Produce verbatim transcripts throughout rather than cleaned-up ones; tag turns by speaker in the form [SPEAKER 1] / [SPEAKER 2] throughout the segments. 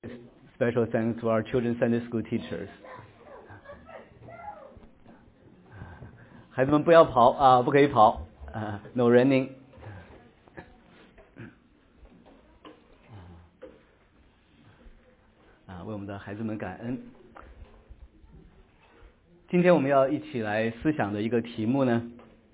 [SPEAKER 1] Special thanks to our children's Sunday school teachers. 孩子们不要跑啊，不可以跑啊 ，no running。啊，为我们的孩子们感恩。今天我们要一起来思想的一个题目呢，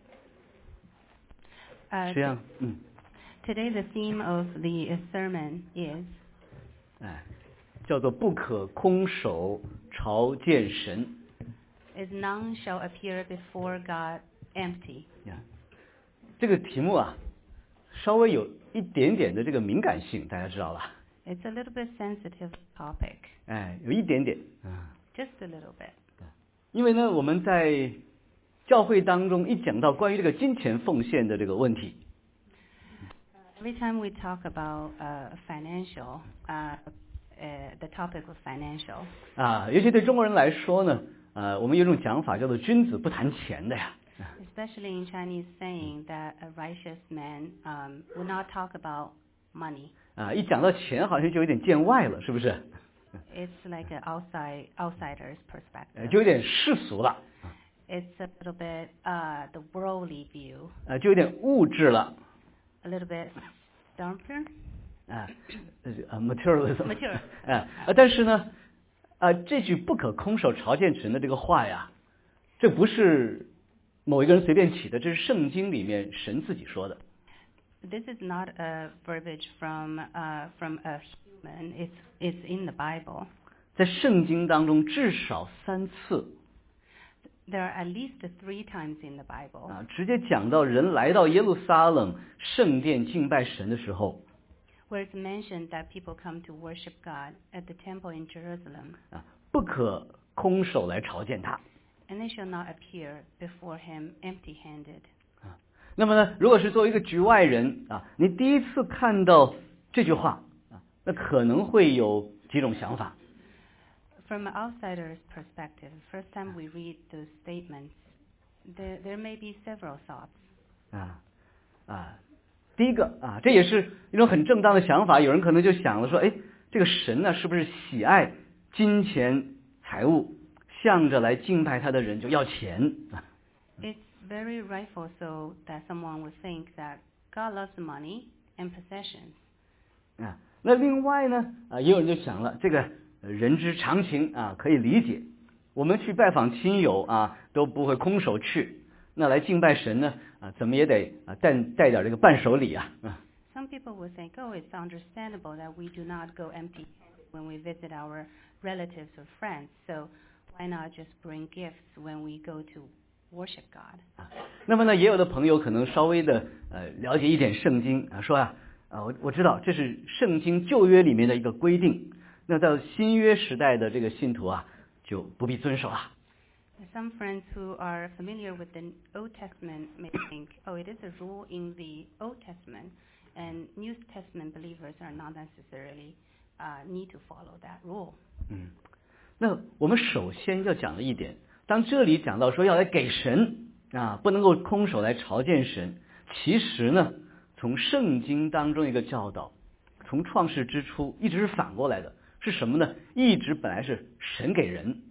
[SPEAKER 2] Uh,
[SPEAKER 1] 实际上，嗯，
[SPEAKER 2] Today the theme of the sermon is
[SPEAKER 1] 哎，叫做不可空手朝见神。
[SPEAKER 2] is none shall appear before God empty.
[SPEAKER 1] 呀，这个题目啊，稍微有一点点的这个敏感性，大家知道吧？
[SPEAKER 2] It's a little bit sensitive topic,
[SPEAKER 1] 哎，有一点点啊，
[SPEAKER 2] just a little bit.
[SPEAKER 1] 因为呢，我们在教会当中一讲到关于这个金钱奉献的这个问题，
[SPEAKER 2] Every time we talk about uh, financial, uh, uh, the topic of financial,
[SPEAKER 1] 啊，尤其对中国人来说呢，呃，我们有一种讲法叫做君子不谈钱的呀。
[SPEAKER 2] especially in Chinese saying that a righteous man um, would not talk about money.
[SPEAKER 1] 啊，一讲到钱好像就有点见外了，是不是？
[SPEAKER 2] It's like an outside outsider's
[SPEAKER 1] 呃，
[SPEAKER 2] perspective.
[SPEAKER 1] 就有点世俗了，
[SPEAKER 2] It's a little bit uh, the worldly view,
[SPEAKER 1] 呃，就有点物质了，
[SPEAKER 2] a little bit stumper,
[SPEAKER 1] 啊，呃，materialism，
[SPEAKER 2] material.
[SPEAKER 1] 啊，呃但是呢，啊，这句不可空手朝见神的这个话呀，这不是某一个人随便起的，这是圣经里面神自己说的。
[SPEAKER 2] This is not a verbiage from uh, from a human. It's it's in the Bible.
[SPEAKER 1] 在圣经当中至少三次
[SPEAKER 2] There are at least three times in the Bible
[SPEAKER 1] 啊，直接讲到人来到耶路撒冷圣殿敬拜神的时候
[SPEAKER 2] where it's mentioned that people come to worship God at the temple in Jerusalem,
[SPEAKER 1] 啊，不可空手来朝见他。
[SPEAKER 2] and they shall not appear before him empty-handed.
[SPEAKER 1] 那么呢，如果是作为一个局外人啊，你第一次看到这句话啊，那可能会有几种想法。
[SPEAKER 2] From an outsider's perspective, first time we read those statements, there there may be several thoughts.
[SPEAKER 1] 啊啊，第一个啊，这也是一种很正当的想法。有人可能就想了说，哎，这个神呢，是不是喜爱金钱财物，向着来敬拜他的人就要钱啊？
[SPEAKER 2] It's very rightful so that someone would think that God loves money and possessions.
[SPEAKER 1] 啊，那另外呢，啊，也有人就想了，这个人之常情啊，可以理解。我们去拜访亲友啊，都不会空手去，那来敬拜神呢，啊，怎么也得啊带带点这个伴手礼啊。啊
[SPEAKER 2] Some people would think, oh, it's understandable that we do not go empty-handed when we visit our relatives or friends. So why not just bring gifts when we go to worship God?
[SPEAKER 1] 啊，那么呢，也有的朋友可能稍微的呃了解一点圣经啊，说啊，啊，我我知道这是圣经旧约里面的一个规定，那到新约时代的这个信徒啊，就不必遵守了。
[SPEAKER 2] Some friends who are familiar with the Old Testament may think, oh, it is a rule in the Old Testament, and New Testament believers are not necessarily uh, need to follow that rule.
[SPEAKER 1] 嗯，那我们首先要讲的一点，当这里讲到说要来给神啊，不能够空手来朝见神，其实呢，从圣经当中一个教导，从创世之初一直是反过来的，是什么呢？一直本来是神给人。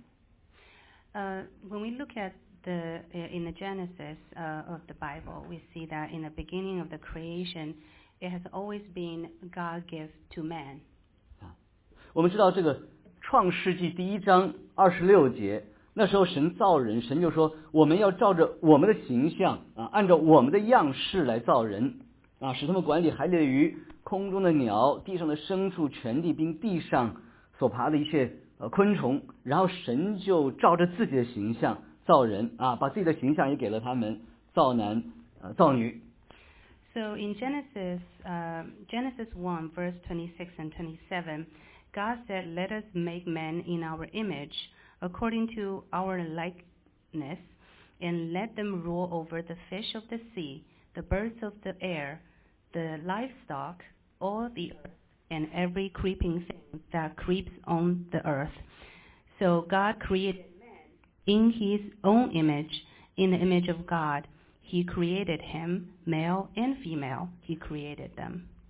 [SPEAKER 2] Uh, when we look at the uh, in the Genesis uh, of the Bible, we see that in the beginning of the creation, it has always been God gives to man.
[SPEAKER 1] 啊，我们知道这个创世纪第一章二十六节，那时候神造人，神就说我们要照着我们的形象啊，按照我们的样式来造人啊，使他们管理海里的鱼、空中的鸟、地上的牲畜、全地并地上所爬的一切呃昆虫，然后神就照着自己的形象造人啊，把自己的形象也给了他们，造男呃造女。
[SPEAKER 2] So in Genesis, uh, Genesis one, verse twenty-six and twenty-seven, God said, "Let us make man in our image, according to our likeness, and let them rule over the fish of the sea, the birds of the air, the livestock, all the earth, and every creeping thing that creeps on the earth." So God created man in his own image, in the image of God. He created him, male and female, he created them.
[SPEAKER 1] 嗯，那我们首先要讲的一点，当这里讲到说要来给神啊，不能够空手来朝见神，其实呢，从圣经当中一个教导，从创世纪第一章二十六节，那时候神造人，神就说我们要照着我们的形象啊，按照我们的样式来造人啊，使他们管理海里的鱼、空中的鸟、地上的牲畜、全地并地上所爬的一切呃昆虫，然后神就照着自己的形象造人啊，把自己的形象也给了他们，造男呃造女。
[SPEAKER 2] So in Genesis, uh, Genesis one, verse twenty-six and twenty-seven, God said, "Let us make man in our image, according to our likeness, and let them rule over the fish of the sea, the birds of the air, the livestock, all the earth, and every creeping thing that creeps on the earth." So God created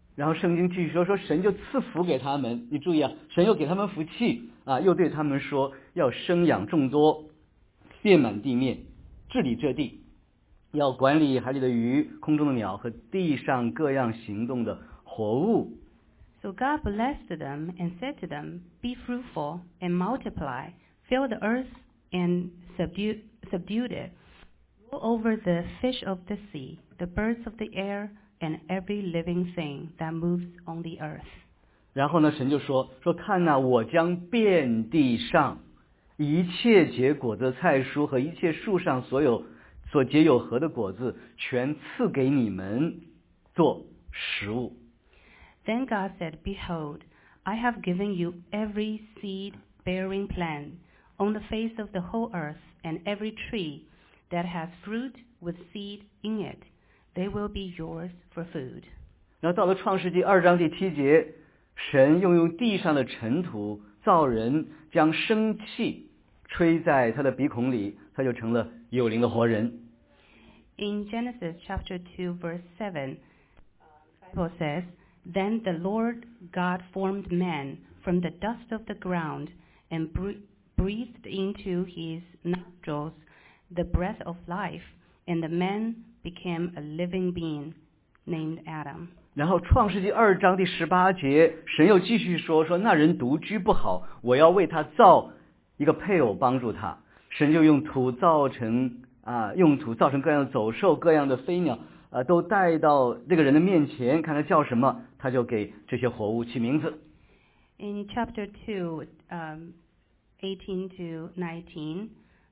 [SPEAKER 1] 然后圣经继续说，说神就赐福给他们。你注意啊，神又给他们福气啊，又对他们说要生养众多，遍满地面，治理这地，要管理海里的鱼、空中的鸟和地上各样行动的活物。
[SPEAKER 2] So God blessed them and said to them, Be fruitful and multiply, fill the earth and subdue, subdue it. Rule over the fish of the sea, the birds of the air, and every living thing that moves on the earth.
[SPEAKER 1] 然后呢，神就说说看哪、啊，我将遍地上一切结果子的菜蔬和一切树上所有所结有核的果子，全赐给你们做食物。
[SPEAKER 2] Then God said, Behold, I have given you every seed-bearing plant on the face of the whole earth, and every tree that has fruit with seed in it. They will be yours for food.
[SPEAKER 1] 然后到了创世纪二章第七节，神又用地上的尘土造人，将生气吹在他的鼻孔里，他就成了有灵的活人。
[SPEAKER 2] In Genesis chapter two, verse seven, the Bible says, Then the Lord God formed man from the dust of the ground and breathed into his nostrils the breath of life, and the man became a living being named Adam.
[SPEAKER 1] 然后创世纪二章第十八节，神又继续说说那人独居不好，我要为他造一个配偶帮助他。神就用土造成啊，用土造成各样的走兽、各样的飞鸟啊，都带到这个人的面前，看他叫什么，他就给这些活物起名字。
[SPEAKER 2] In chapter two, um, eighteen to nineteen,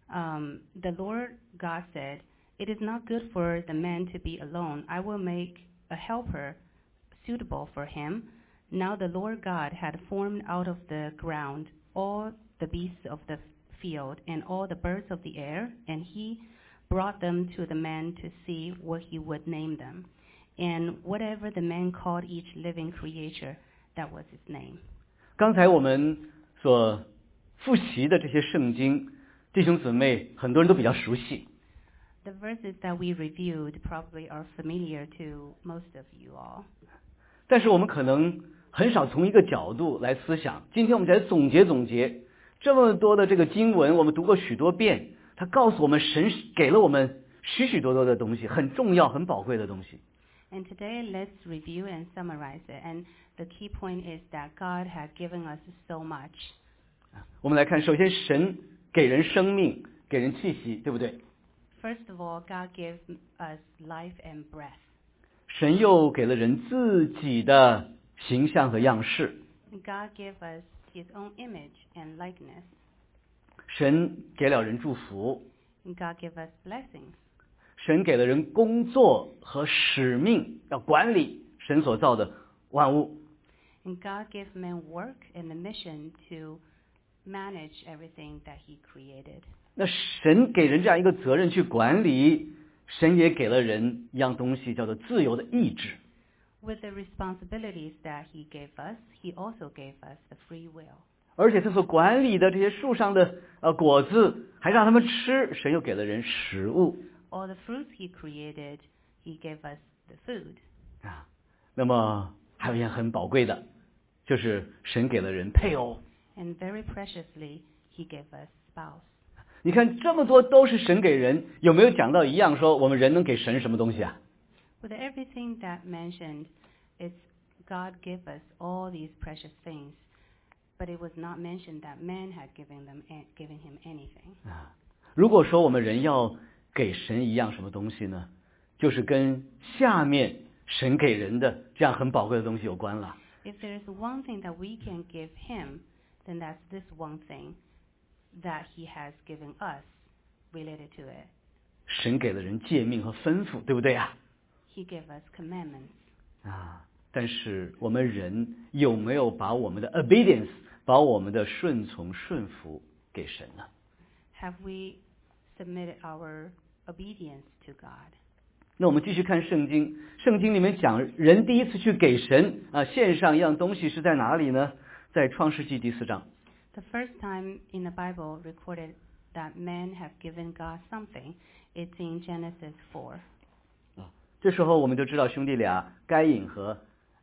[SPEAKER 2] um, the Lord God said, It is not good for the man to be alone. I will make a helper suitable for him. Now the Lord God had formed out of the ground all the beasts of the field and all the birds of the air, and he brought them to the man to see what he would name them. And whatever the man called each living creature, that was his name.
[SPEAKER 1] 刚才我们所复习的这些圣经，弟兄姊妹很多人都比较熟悉。
[SPEAKER 2] The verses that we reviewed probably are familiar to most of you all.
[SPEAKER 1] 但是我们可能很少从一个角度来思想。今天我们来总结总结这么多的这个经文，我们读过许多遍，它告诉我们神给了我们许许多多的东西，很重要很宝贵的东西。
[SPEAKER 2] And today let's review and summarize it. And the key point is that God has given us so much.
[SPEAKER 1] 我们来看，首先神给人生命，给人气息，对不对？
[SPEAKER 2] First of all, God gives us life and breath.
[SPEAKER 1] 神又给了人自己的形象和样式。
[SPEAKER 2] God gave us His own image and likeness.
[SPEAKER 1] 神给了人祝福。
[SPEAKER 2] And God gave us blessings.
[SPEAKER 1] 神给了人工作和使命，要管理神所造的万物。
[SPEAKER 2] And God gave man work and a mission to manage everything that He created.
[SPEAKER 1] 那神给人这样一个责任去管理，神也给了人一样东西，叫做自由的意志。
[SPEAKER 2] With the responsibilities that He gave us, He also gave us the free will.
[SPEAKER 1] 而且他所管理的这些树上的呃果子，还让他们吃，神又给了人食物。
[SPEAKER 2] All the fruits He created, He gave us the food.
[SPEAKER 1] 啊，那么还有一样很宝贵的，就是神给了人配偶。
[SPEAKER 2] And very preciously, He gave us spouse.
[SPEAKER 1] 你看这么多都是神给人，有没有讲到一样说我们人能给神什么东西啊？
[SPEAKER 2] With everything that mentioned, it's God gave us all these precious things, but it was not mentioned that man had given them, given him anything.
[SPEAKER 1] 啊，如果说我们人要给神一样什么东西呢？就是跟下面神给人的这样很宝贵的东西有关了。
[SPEAKER 2] If there is one thing that we can give Him, then that's this one thing that He has given us related to it.
[SPEAKER 1] 神给了人诫命和吩咐，对不对啊？
[SPEAKER 2] He gave us commandments.
[SPEAKER 1] 啊，但是我们人有没有把我们的 obedience， 把我们的顺从顺服给神呢？
[SPEAKER 2] Have we submitted our obedience to God?
[SPEAKER 1] 那我们继续看圣经，圣经里面讲人第一次去给神啊献上一样东西是在哪里呢？在创世纪第四章。
[SPEAKER 2] The first time in the Bible recorded that men have given God something, it's in Genesis four.
[SPEAKER 1] 啊，这时候我们就知道兄弟俩该隐和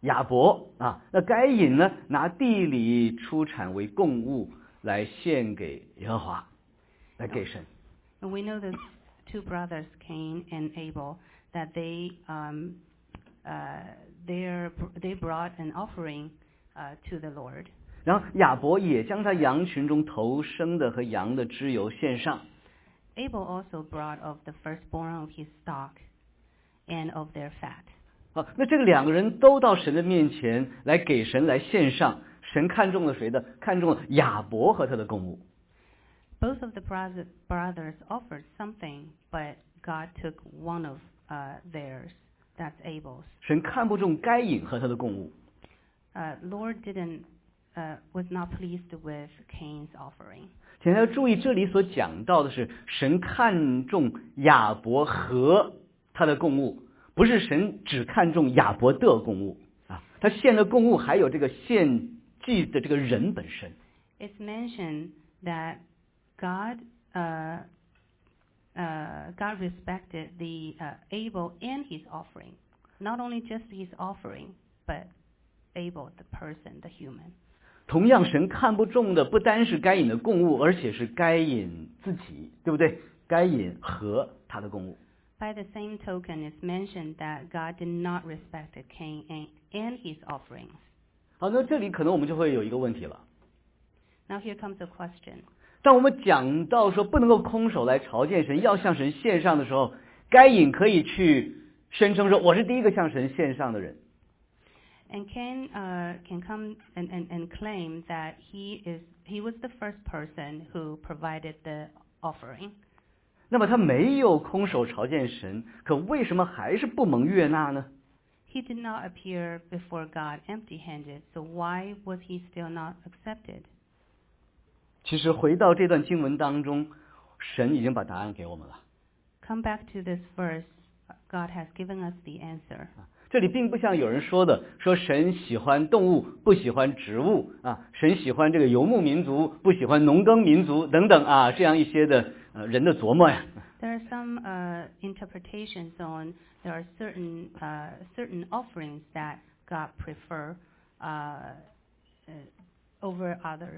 [SPEAKER 1] 亚伯啊，那该隐呢拿地里出产为供物来献给耶和华，来给神。
[SPEAKER 2] And we know the two brothers, Cain and Abel, that they um, uh, they they brought an offering uh, to the Lord.
[SPEAKER 1] 然后亚伯也将他羊群中头生的和羊的脂油献上。
[SPEAKER 2] Abel also brought of the firstborn of his stock and of their fat.
[SPEAKER 1] 好，那这个两个人都到神的面前来给神来献上，神看中了谁的？看中了亚伯和他的供物。
[SPEAKER 2] Both of the brothers offered something, but God took one of uh, theirs. That's Abel's.
[SPEAKER 1] 神看不中该隐和他的供物。
[SPEAKER 2] Uh, Lord didn't uh, was not pleased with Cain's offering.
[SPEAKER 1] 请大家注意，这里所讲到的是神看重亚伯和他的供物，不是神只看重亚伯的供物啊。他献的供物还有这个献祭的这个人本身。
[SPEAKER 2] It's mentioned that God uh, uh, God respected the uh, Abel and his offering, not only just his offering, but Abel, the person, the human.
[SPEAKER 1] 同样，神看不中的不单是该隐的供物，而且是该隐自己，对不对？该隐和他的供物。
[SPEAKER 2] By the same token, it's mentioned that God did not respect Cain and, and his offerings.
[SPEAKER 1] 好，那这里可能我们就会有一个问题了。
[SPEAKER 2] Now here comes a question.
[SPEAKER 1] 当我们讲到说不能够空手来朝见神，要向神献上的时候，该隐可以去声称说我是第一个向神献上的人。
[SPEAKER 2] And Cain uh, can come and, and, and claim that he is he was the first person who provided the offering.
[SPEAKER 1] 那么他没有空手朝见神，可为什么还是不蒙悦纳呢？
[SPEAKER 2] He did not appear before God empty-handed, so why was he still not accepted?
[SPEAKER 1] 其实回到这段经文当中，神已经把答案给我们了。
[SPEAKER 2] Come back to this verse. God has given us the answer.
[SPEAKER 1] 这里并不像有人说的，说神喜欢动物，不喜欢植物啊，神喜欢这个游牧民族，不喜欢农耕民族等等啊，这样一些的呃人的琢磨呀。
[SPEAKER 2] There are some uh, interpretations on there are certain uh, certain offerings that God prefer uh, uh, over others.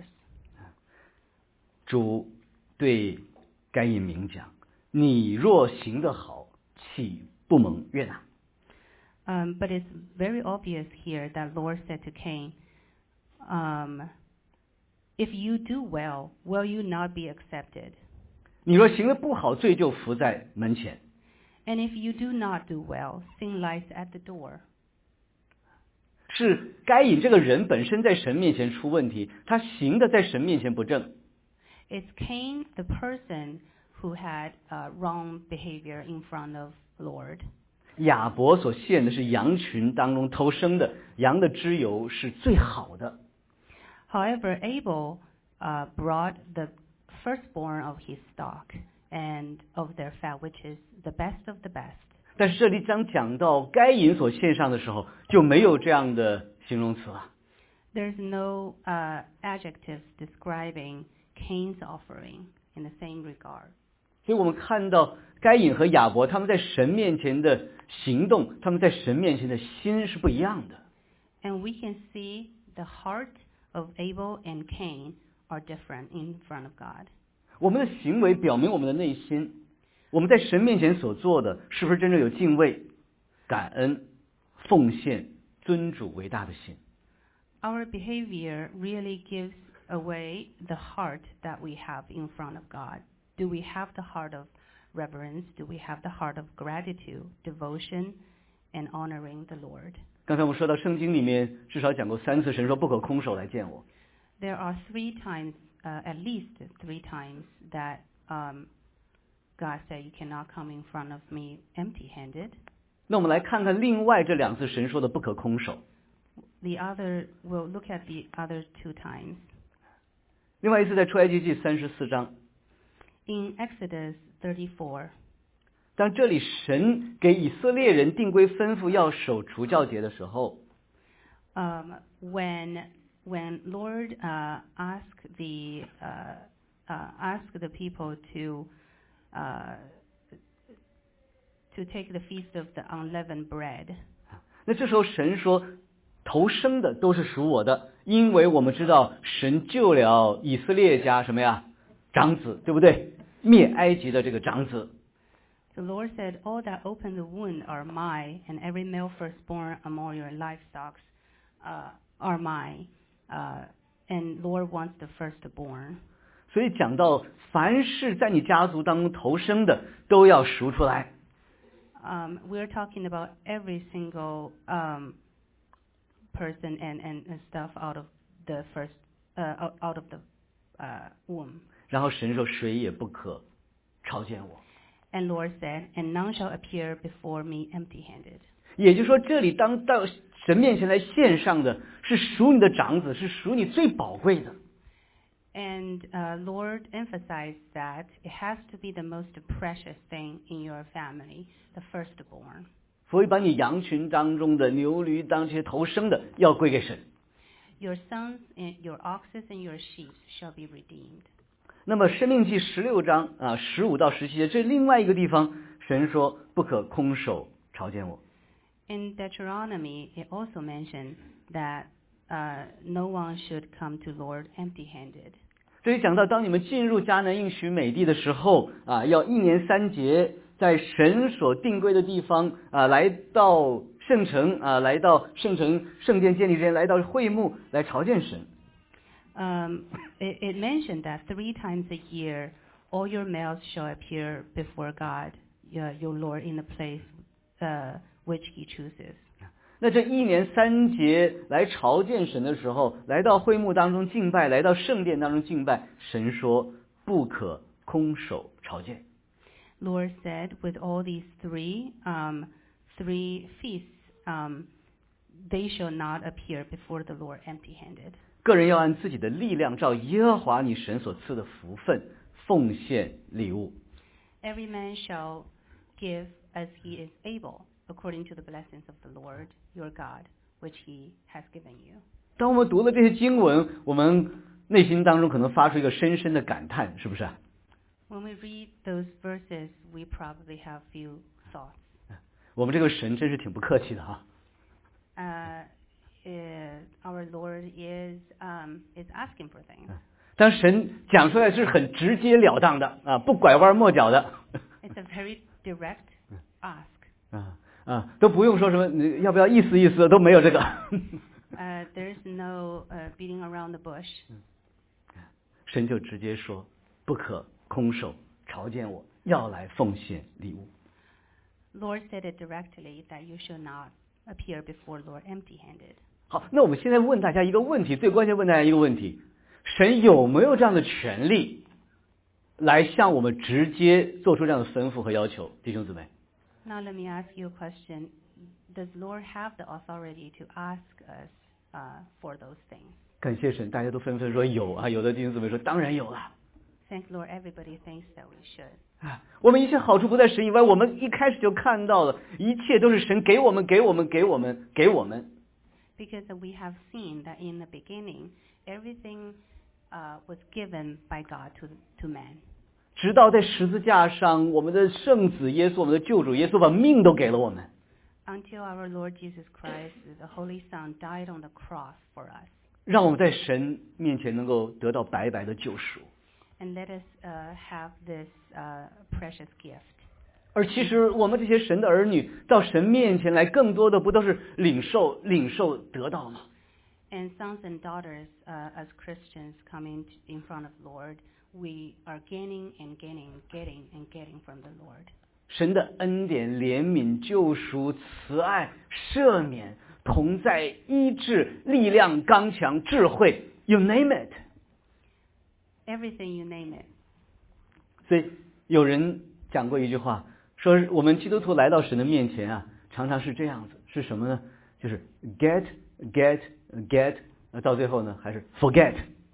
[SPEAKER 1] 主对该隐明讲：“你若行得好，岂不蒙悦纳？”
[SPEAKER 2] Um, but it's very obvious here that Lord said to Cain, um, "If you do well, will you not be accepted?
[SPEAKER 1] 你若行得不好，罪就伏在门前。
[SPEAKER 2] And if you do not do well, sin lies at the door."
[SPEAKER 1] 是该隐这个人本身在神面前出问题，他行的在神面前不正。
[SPEAKER 2] It's Cain, the person, who had uh, wrong behavior in front of Lord.
[SPEAKER 1] 亚伯所献的是羊群当中头生的，羊的脂油是最好的。
[SPEAKER 2] However, Abel uh, brought the firstborn of his stock and of their fat, which is the best of the best.
[SPEAKER 1] 但是这里当讲到该隐所献上的时候，就没有这样的形容词了。
[SPEAKER 2] There's no uh, adjectives describing Cain's offering in the same regard.
[SPEAKER 1] 所以我们看到该隐和亚伯他们在神面前的行动，他们在神面前的心是不一样的。
[SPEAKER 2] And we can see the heart of Abel and Cain are different in front of God.
[SPEAKER 1] 我们的行为表明我们的内心，我们在神面前所做的是不是真正有敬畏、感恩、奉献、尊主为大的心？
[SPEAKER 2] Our behavior really gives away the heart that we have in front of God. Do we have the heart of reverence? Do we have the heart of gratitude, devotion, and honoring the Lord?
[SPEAKER 1] 刚才我们说到圣经里面至少讲过三次，神说不可空手来见我。
[SPEAKER 2] There are three times, uh, at least three times, that um, God said, "You cannot come in front of me empty-handed."
[SPEAKER 1] 那我们来看看另外这两次神说的不可空手。
[SPEAKER 2] The other, we'll look at the other two times.
[SPEAKER 1] 另外一次在出埃及记三十四章，
[SPEAKER 2] In Exodus thirty-four,
[SPEAKER 1] 当这里神给以色列人定规吩咐要守除酵节的时候，
[SPEAKER 2] um, when when Lord uh, asked the uh, uh, asked the people to uh, to take the feast of the unleavened bread,
[SPEAKER 1] 那这时候神说头生的都是属我的，因为我们知道神救了以色列家什么呀？长子，对不对？灭埃及的这个长子。
[SPEAKER 2] The Lord said, "All that open the womb are mine, and every male firstborn among your livestock uh, are mine. Uh, and Lord wants the firstborn."
[SPEAKER 1] 所以讲到凡是在你家族当中头生的，都要赎出来。
[SPEAKER 2] Um, we're talking about every single um, person and, and, and stuff out of the first uh, out of the uh, womb.
[SPEAKER 1] 然后神说：“谁也不可朝见我。”
[SPEAKER 2] And Lord said, "And none shall appear before me empty-handed."
[SPEAKER 1] 也就是说，这里当到神面前来献上的是属你的长子，是属你最宝贵的。
[SPEAKER 2] And uh, Lord emphasized that it has to be the most precious thing in your family, the firstborn.
[SPEAKER 1] 所以把你羊群当中的牛驴当这些头生的要归给神。
[SPEAKER 2] Your sons and your oxes and your sheep shall be redeemed.
[SPEAKER 1] 那么申命记十六章啊十五到十七节，这另外一个地方，神说不可空手朝见我。
[SPEAKER 2] In Deuteronomy, it also mentioned that uh, no one should come to Lord empty-handed.
[SPEAKER 1] 这里讲到，当你们进入迦南应许美地的时候啊，要一年三节，在神所定规的地方啊，来到圣城啊，来到圣城圣殿建立之前，来到会幕来朝见神。
[SPEAKER 2] Um, it, it mentioned that three times a year, all your males shall appear before God, your, your Lord, in the place uh, which He chooses.
[SPEAKER 1] 那这一年三节来朝见神的时候，来到会幕当中敬拜，来到圣殿当中敬拜，神说不可空手朝见。
[SPEAKER 2] Lord said, with all these three, um, three feasts, um, they shall not appear before the Lord empty-handed.
[SPEAKER 1] 个人要按自己的力量，照耶和华你神所赐的福分，奉献礼物。
[SPEAKER 2] Every man shall give as he is able, according to the blessings of the Lord your God, which He has given you.
[SPEAKER 1] 当我们读了这些经文，我们内心当中可能发出一个深深的感叹，是不是啊？
[SPEAKER 2] When we read those verses, we probably have few thoughts.
[SPEAKER 1] 我们这个神真是挺不客气的哈。
[SPEAKER 2] Uh, uh, our Lord is um, is asking for things.
[SPEAKER 1] 当神讲出来是很直截了当的啊，不拐弯抹角的。
[SPEAKER 2] It's a very direct ask.
[SPEAKER 1] 啊啊，都不用说什么，你要不要意思意思，都没有这个。
[SPEAKER 2] uh, there's no uh, beating around the bush.
[SPEAKER 1] 神就直接说，不可空手朝见我，要来奉献礼物。
[SPEAKER 2] Lord said it directly that you shall not appear before Lord empty-handed.
[SPEAKER 1] 好，那我们现在问大家一个问题，最关键问大家一个问题：神有没有这样的权利，来向我们直接做出这样的吩咐和要求？弟兄姊妹。
[SPEAKER 2] Now let me ask you a question. Does Lord have the authority to ask us uh, for those things?
[SPEAKER 1] 感谢神，大家都纷纷说有啊，有的弟兄姊妹说当然有了。
[SPEAKER 2] Thank Lord, everybody thinks that we should.
[SPEAKER 1] 啊，我们一切好处不在神以外，我们一开始就看到了，一切都是神给我们，给我们，给我们，给我们。
[SPEAKER 2] Because we have seen that in the beginning, everything uh, was given by God to to man.
[SPEAKER 1] 直到在十字架上，我们的圣子耶稣，我们的救主耶稣把命都给了我们。
[SPEAKER 2] Until our Lord Jesus Christ, the Holy Son, died on the cross for us.
[SPEAKER 1] 让我们在神面前能够得到白白的救赎。
[SPEAKER 2] And let us uh, have this uh, precious gift.
[SPEAKER 1] 而其实我们这些神的儿女到神面前来，更多的不都是领受、领受、得到吗？
[SPEAKER 2] And sons and daughters, uh, as Christians coming in front of Lord, we are gaining and gaining, getting and getting from the Lord.
[SPEAKER 1] 神的恩典、怜悯、救赎、慈爱、赦免、同在、医治、力量、刚强、智慧 ，you name it。
[SPEAKER 2] Everything you name it.
[SPEAKER 1] 所以有人讲过一句话，说我们基督徒来到神的面前啊，常常是这样子，是什么呢？就是 get get get， 到最后呢还是 forget。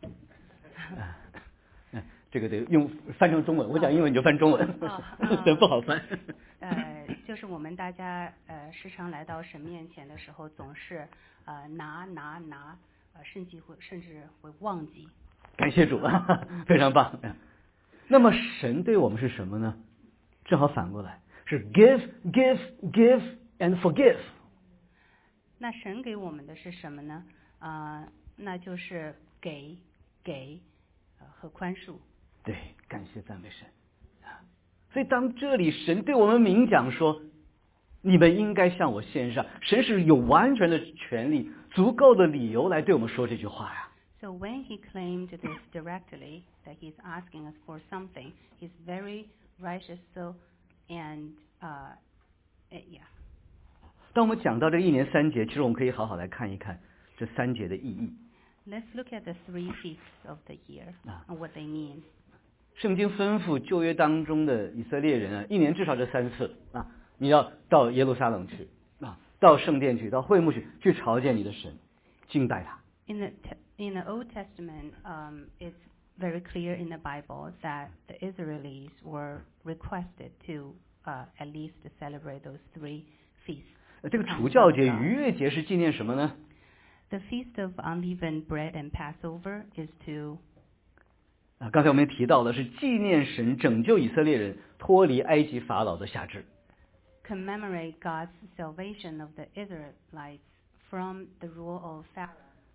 [SPEAKER 1] 这个得用翻成中文，我讲英文你就翻中文，真不好翻。
[SPEAKER 2] 呃，就是我们大家呃时常来到神面前的时候，总是呃拿拿拿，呃甚至会甚至会忘记。
[SPEAKER 1] 感谢主，非常棒。那么神对我们是什么呢？正好反过来，是 give give give and forgive。
[SPEAKER 2] 那神给我们的是什么呢？啊、呃，那就是给、给，呃和宽恕。
[SPEAKER 1] 对，感谢赞美神啊！所以当这里神对我们明讲说，你们应该向我献上，神是有完全的权利、足够的理由来对我们说这句话呀。
[SPEAKER 2] So when he claimed this directly, that he's asking us for something, he's very righteous. So, and uh, yeah.
[SPEAKER 1] 当我们讲到这个一年三节，其实我们可以好好来看一看这三节的意义。
[SPEAKER 2] Let's look at the three feasts of the year and what they mean.
[SPEAKER 1] 圣经吩咐旧约当中的以色列人啊，一年至少这三次啊，你要到耶路撒冷去啊，到圣殿去，到会幕去，去朝见你的神，敬拜他。
[SPEAKER 2] In the in the Old Testament, um, it's very clear in the Bible that the Israelites were requested to uh, at least to celebrate those three feasts.
[SPEAKER 1] 这个除酵节、逾越节是纪念什么呢？
[SPEAKER 2] The feast of unleavened bread and Passover is to
[SPEAKER 1] 啊，刚才我们提到的是纪念神拯救以色列人脱离埃及法老的辖制。
[SPEAKER 2] commemorate God's salvation of the Israelites from the rule of Pharaoh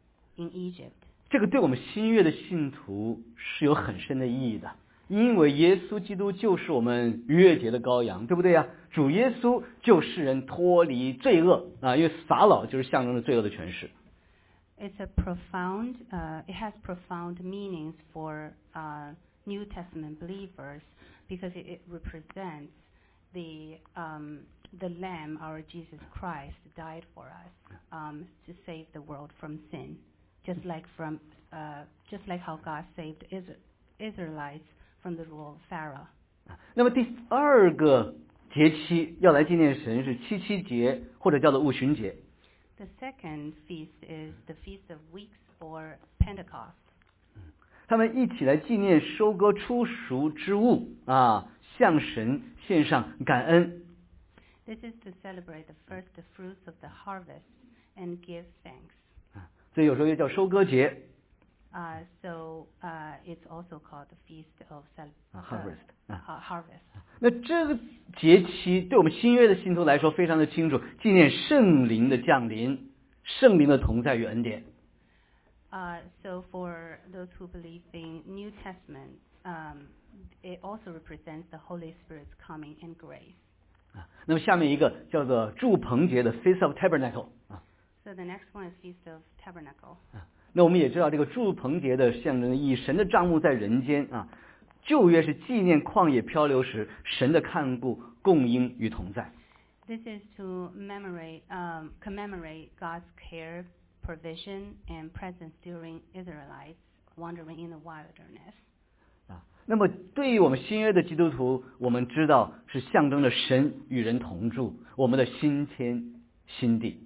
[SPEAKER 2] in Egypt.
[SPEAKER 1] 这个对我们新约的信徒是有很深的意义的，因为耶稣基督就是我们逾越节的羔羊，对不对呀？主耶稣救世人脱离罪恶啊，因为法老就是象征着罪恶的权势。
[SPEAKER 2] It's a profound, uh, it has profound meanings for uh, New Testament believers because it, it represents the um, the Lamb, our Jesus Christ, died for us um, to save the world from sin, just like from uh, just like how God saved Israel, Israelites from the rule of Pharaoh.
[SPEAKER 1] 那么第二个节期要来纪念神是七七节，或者叫做五旬节。
[SPEAKER 2] The second feast is the Feast of Weeks or Pentecost.
[SPEAKER 1] 他们一起来纪念收割初熟之物啊，向神献上感恩。
[SPEAKER 2] This is to celebrate the first fruits of the harvest and give thanks.
[SPEAKER 1] 所以有时候又叫收割节。
[SPEAKER 2] Uh, so uh, it's also called the Feast of cel-
[SPEAKER 1] uh, Harvest.
[SPEAKER 2] Uh, harvest.
[SPEAKER 1] 那这个节期对我们新约的信徒来说非常的清楚，纪念圣灵的降临，圣灵的同在与恩典。
[SPEAKER 2] Uh, so for those who believe in New Testament, um, it also represents the Holy Spirit's coming and grace.
[SPEAKER 1] 啊，那么下面一个叫做祝棚节的 Feast of Tabernacle 啊。
[SPEAKER 2] So the next one is Feast of Tabernacle.
[SPEAKER 1] 啊，那我们也知道这个祝棚节的象征以神的帐幕在人间啊。旧约是纪念旷野漂流时神的看顾、供应与同在。
[SPEAKER 2] This is to commemorate, um, commemorate God's care, provision, and presence during Israelites wandering in the wilderness.
[SPEAKER 1] 啊，那么对于我们新约的基督徒，我们知道是象征着神与人同住，我们的新天新地。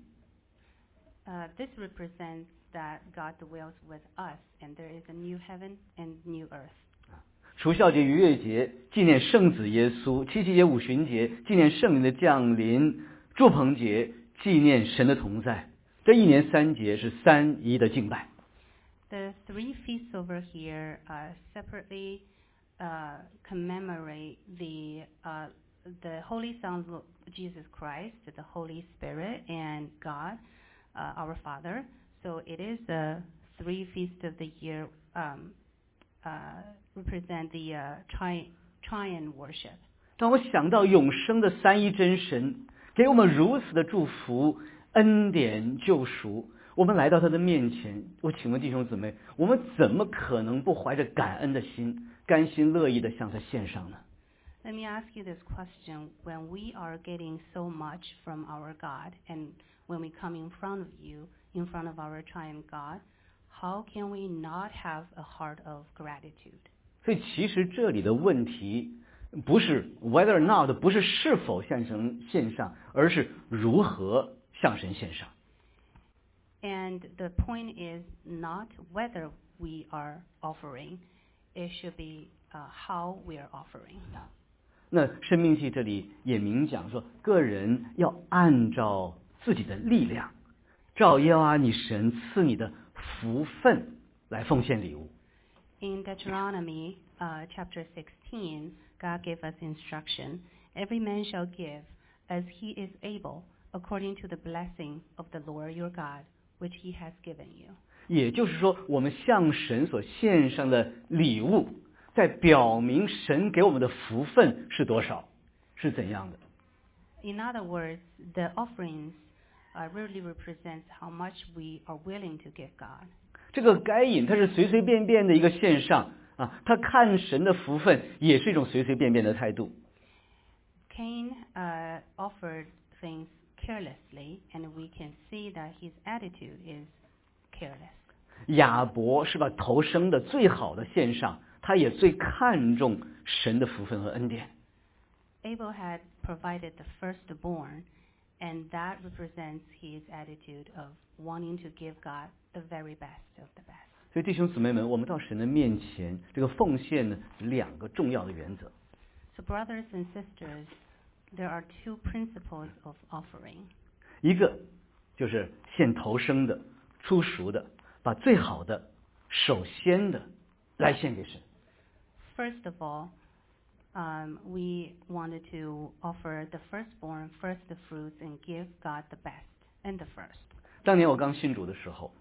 [SPEAKER 2] Uh, this represents that God dwells with us, and there is a new heaven and new earth.
[SPEAKER 1] 除酵节、逾越节纪念圣子耶稣，七七节、五旬节纪念圣灵的降临，祝棚节纪念神的同在。这一年三节是三一的敬拜。
[SPEAKER 2] The three feasts over here uh, separately uh, commemorate the uh, the Holy Son of Jesus Christ, the Holy Spirit, and God, uh, our Father. So it is the three feasts of the year. Um, Uh, represent the uh, tri triune worship.
[SPEAKER 1] 当我想到永生的三一真神给我们如此的祝福、恩典、救赎，我们来到他的面前，我请问弟兄姊妹，我们怎么可能不怀着感恩的心，甘心乐意的向他献上呢？
[SPEAKER 2] Let me ask you this question: When we are getting so much from our God, and when we come in front of you, in front of our triune God.How can we not have a heart of gratitude?
[SPEAKER 1] 所以其实这里的问题不是 whether or not， 不是是否向神献上，而是如何向神献上。
[SPEAKER 2] And the point is not whether we are offering, it should be uh, how we are offering.
[SPEAKER 1] 那申命记这里也明讲说，个人要按照自己的力量，照耶和华你神赐你的福分来奉献礼物。
[SPEAKER 2] In Deuteronomy uh, chapter sixteen, God gave us instruction: Every man shall give as he is able, according to the blessing of the Lord your God, which he has given you.
[SPEAKER 1] 也就是说，我们向神所献上的礼物，在表明神给我们的福分是多少，是怎样的。
[SPEAKER 2] In other words, the offerings uh, really represents how much we are willing to give God.
[SPEAKER 1] 这个该隐他是随随便便的一个献上啊，他看神的福分也是一种随随便便的态度。
[SPEAKER 2] Cain uh, offered things carelessly, and we can see that his attitude is careless.
[SPEAKER 1] 亚伯是把头生的最好的献上，他也最看重神的福分和恩典。
[SPEAKER 2] Abel had provided the firstborn, and that represents his attitude of wanting to give God the very best of the best.
[SPEAKER 1] 所以弟兄姊妹们，我们到神的面前，这个奉献呢，两个重要的原则。
[SPEAKER 2] So brothers and sisters, there are two principles of offering.
[SPEAKER 1] 一个就是献头生的、初熟的，把最好的、首先的来献给神。
[SPEAKER 2] First of all, um, we wanted to offer the firstborn, first the fruits, and give God the best and the first.
[SPEAKER 1] 当年我刚信主的时候，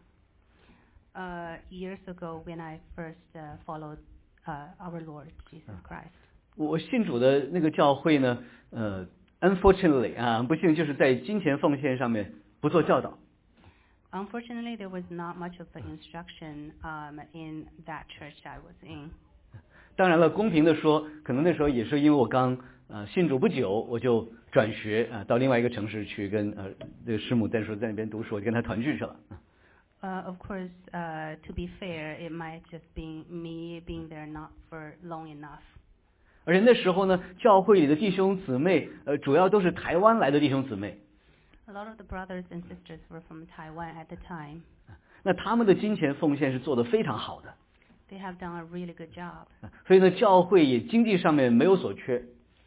[SPEAKER 2] Uh, years ago, when I first uh, followed uh, our Lord Jesus Christ,
[SPEAKER 1] 我信主的那个教会呢，呃 ，unfortunately 啊，不幸就是在金钱奉献上面不做教导。
[SPEAKER 2] unfortunately, there was not much of the instruction um, in that church I was in.
[SPEAKER 1] 当然了，公平的说，可能那时候也是因为我刚呃信主不久，我就转学啊、呃、到另外一个城市去跟呃这个师母在说在那边读书，我就跟他团聚去了。
[SPEAKER 2] Uh, of course, uh, to be fair, it might just be me being there not for long enough.
[SPEAKER 1] 而且那时候呢，教会里的弟兄姊妹，呃，主要都是台湾来的弟兄姊妹。
[SPEAKER 2] A lot of the brothers and sisters were from Taiwan at the time.
[SPEAKER 1] 那他们的金钱奉献是做得非常好的。
[SPEAKER 2] They have done a really good job.
[SPEAKER 1] 所以呢，教会也经济上面没有所缺。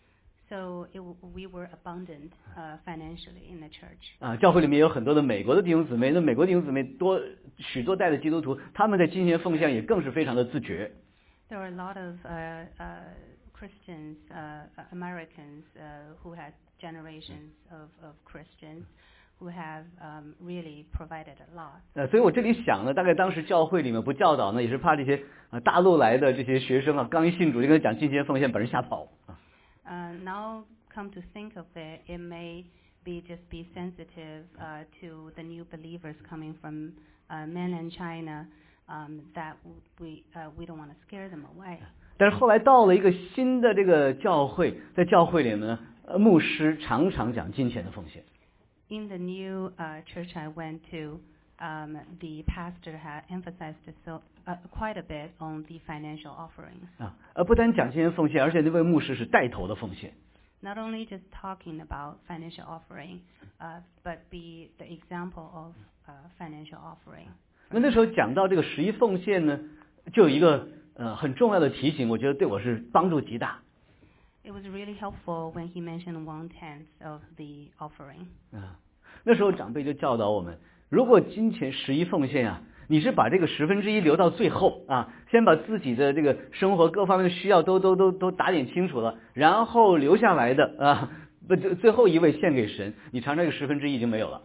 [SPEAKER 2] So it, we were abundant uh, financially in the church.
[SPEAKER 1] 啊，教会里面有很多的美国的弟兄姊妹，那美国弟兄姊妹多许多代的基督徒，他们的金钱奉献也更是非常的自觉。
[SPEAKER 2] There are a lot of uh, uh, Christians, uh, Americans, uh, who had generations of, of Christians who have um, really provided a lot.
[SPEAKER 1] 呃，所以我这里想呢，大概当时教会里面不教导呢，也是怕这些啊大陆来的这些学生啊，刚一信主就跟他讲金钱奉献，把人吓跑啊。
[SPEAKER 2] Uh, now come to think of it, it may be just be sensitive uh, to the new believers coming from uh, mainland China, um, that we uh, we don't want to scare them away.
[SPEAKER 1] 但是后来到了一个新的这个教会，在教会里面呢，呃牧师常常讲金钱的奉献。
[SPEAKER 2] In the new uh, church I went to, um, the pastor had emphasized so, uh, quite a bit on the financial offerings.
[SPEAKER 1] 啊，而不单讲金钱奉献，而且那位牧师是带头的奉献。
[SPEAKER 2] Not only just talking about financial offering, uh, but be the example of uh, financial offering.
[SPEAKER 1] 那那时候讲到这个十一奉献呢，就有一个呃很重要的提醒，我觉得对我是帮助极大。
[SPEAKER 2] It was really helpful when he mentioned one tenth of the offering.
[SPEAKER 1] 啊，那时候长辈就教导我们，如果金钱十一奉献啊，你是把这个十分之一留到最后啊，先把自己的这个生活各方面的需要都都都都打点清楚了，然后留下来的啊，不就最后一位献给神，你尝这个十分之一已经没有了。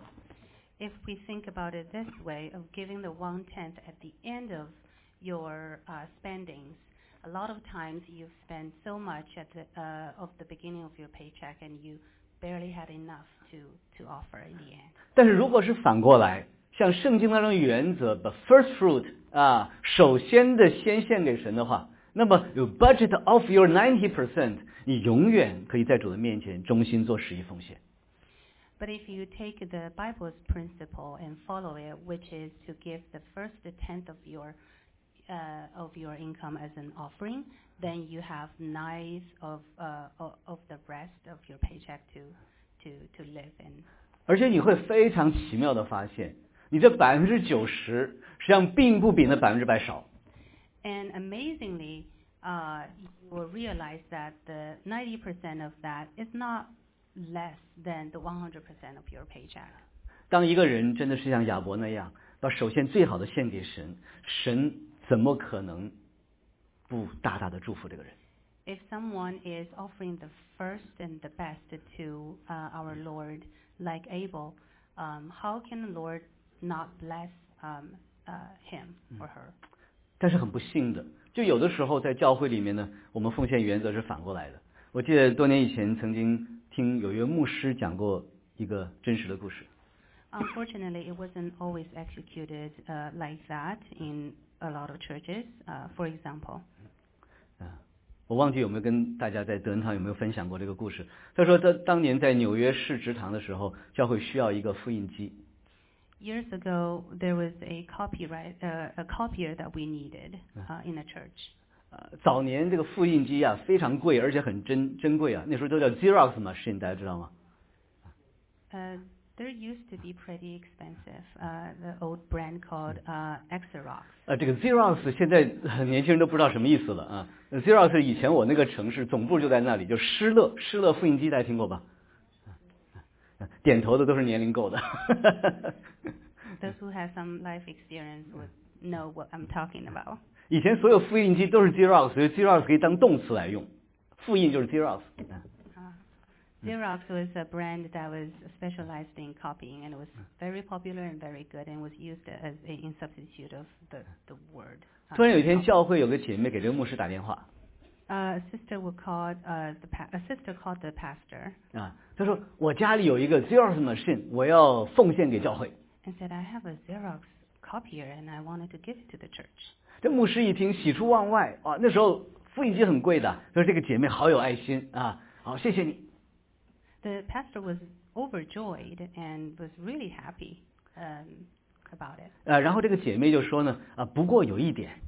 [SPEAKER 2] If we think about it this way, of giving the one tenth at the end of your uh, spendings, a lot of times you spend so much at the uh, of the beginning of your paycheck, and you barely had enough to to offer in the end.
[SPEAKER 1] 但是如果是反过来，像圣经当中原则把 first fruit 啊，首先的先献给神的话，那么有 budget of your ninety percent， 你永远可以在主的面前忠心做十一奉献。
[SPEAKER 2] But if you take the Bible's principle and follow it, which is to give the first tenth of your uh, of your income as an offering, then you have ninth of uh, of the rest of your paycheck to to to live in.
[SPEAKER 1] 而且你会非常奇妙的发现，你这百分之九十实际上并不比那百分之百少。
[SPEAKER 2] And amazingly, uh, you will realize that the ninety percent of that is not less than the one hundred percent of your paycheck.
[SPEAKER 1] 当一个人真的是像亚伯那样，把首先最好的献给神，神怎么可能不大大的祝福这个人？
[SPEAKER 2] If someone is offering the first and the best to uh, our Lord, like Abel, um, how can the Lord not bless um, uh, him or her?
[SPEAKER 1] 但是很不幸的，就有的时候在教会里面呢，我们奉献原则是反过来的。我记得多年以前曾经听有一位牧师讲过一个真实的故事。
[SPEAKER 2] Unfortunately, it wasn't always executed uh, like that in a lot of churches. Uh, for example,
[SPEAKER 1] 啊，我忘记有没有跟大家在德恩堂有没有分享过这个故事。他说，他当年在纽约市职堂的时候，教会需要一个复印机。
[SPEAKER 2] years ago, there was a copyright, uh, a copier that we needed uh, in a church.
[SPEAKER 1] 呃，早年这个复印机啊非常贵，而且很珍珍贵啊，那时候都叫 Xerox machine， 大家知道吗？
[SPEAKER 2] Uh, there used to be pretty expensive, uh, the old brand called uh, Xerox.
[SPEAKER 1] 呃，这个 Xerox 现在年轻人都不知道什么意思了啊。Xerox 以前我那个城市总部就在那里，就施乐施乐复印机，大家听过吧？点头的都是年龄够的。
[SPEAKER 2] Those who have some life experience would know what I'm talking about.
[SPEAKER 1] 以前所有复印机都是 Xerox， 所以 Xerox 可以当动词来用，复印就是 Xerox。
[SPEAKER 2] Uh, Xerox was a brand that was specialized in copying, and it was very popular and very good, and was used as a in substitute of the the word.
[SPEAKER 1] 突然有一天，教会有个姐妹给这个牧师打电话。
[SPEAKER 2] Uh, a sister would call uh, the pa- a sister called the pastor.
[SPEAKER 1] 啊，她说我家里有一个 Xerox machine， 我要奉献给教会。
[SPEAKER 2] And said, I have a Xerox copier, and I wanted to give it to the church.
[SPEAKER 1] 这牧师一听，喜出望外啊！那时候复印机很贵的，说这个姐妹好有爱心啊，好谢谢你。
[SPEAKER 2] The pastor was overjoyed and was really happy um, about it.
[SPEAKER 1] 呃，然后这个姐妹就说呢，啊，不过有一点。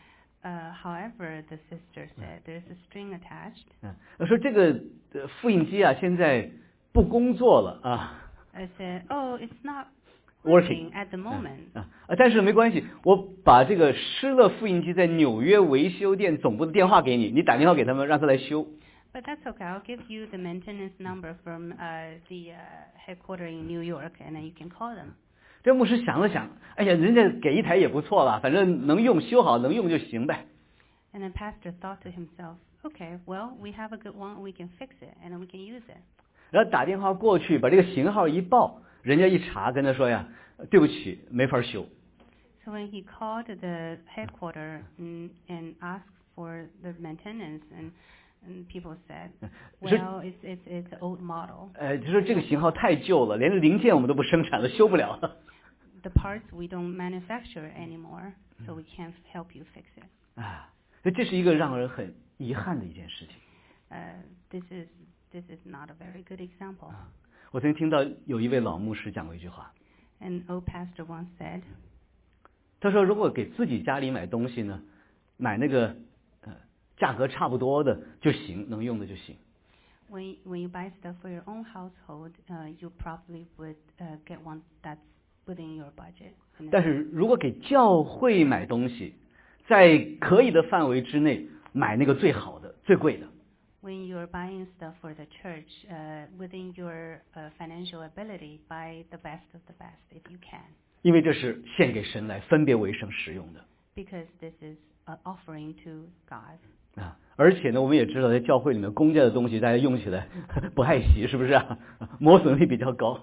[SPEAKER 2] Uh, however, the sister said, there's a string attached.
[SPEAKER 1] 嗯，说这个呃复印机啊，现在不工作了啊。
[SPEAKER 2] I said, oh, it's not
[SPEAKER 1] working
[SPEAKER 2] at the moment.
[SPEAKER 1] 啊啊，但是没关系，我把这个施乐复印机在纽约维修店总部的电话给你，你打电话给他们，让他来修。
[SPEAKER 2] But that's okay. I'll give you the maintenance number from uh, the uh, headquarters in New York, and then you can call them.
[SPEAKER 1] 这牧师想了想，哎呀，人家给一台也不错了，反正能用修好能用就行呗。
[SPEAKER 2] And the pastor thought to himself, okay, well, we have a good one, we can fix it, and then we can use it.
[SPEAKER 1] 然后打电话过去，把这个型号一报，人家一查，跟他说呀，对不起，没法修。
[SPEAKER 2] So when he called the headquarters and, and asked for the maintenance, and, and people said, well, it's it's it's an old model.
[SPEAKER 1] 呃，就说这个型号太旧了，连零件我们都不生产了，修不了。
[SPEAKER 2] The parts we don't manufacture anymore, so we can't help you fix it.
[SPEAKER 1] 啊，所以这是一个让人很遗憾的一件事情。
[SPEAKER 2] Uh, this is this is not a very good example.
[SPEAKER 1] 我曾经听到有一位老牧师讲过一句话。
[SPEAKER 2] An old pastor once said,
[SPEAKER 1] 他说，如果给自己家里买东西呢，买那个呃价格差不多的就行，能用的就行。
[SPEAKER 2] When when you buy stuff for your own household, uh, you probably would uh, get one that's within your budget.
[SPEAKER 1] 但是如果给教会买东西，在可以的范围之内买那个最好的、最贵的。
[SPEAKER 2] When you're buying stuff for the church, uh, within your uh, financial ability, buy the best of the best if you can.
[SPEAKER 1] 因为这是献给神来分别为圣使用的。
[SPEAKER 2] Because this is an offering to God.
[SPEAKER 1] 啊，而且呢，我们也知道，在教会里面公家的东西，大家用起来不爱惜，是不是啊？磨损率比较高。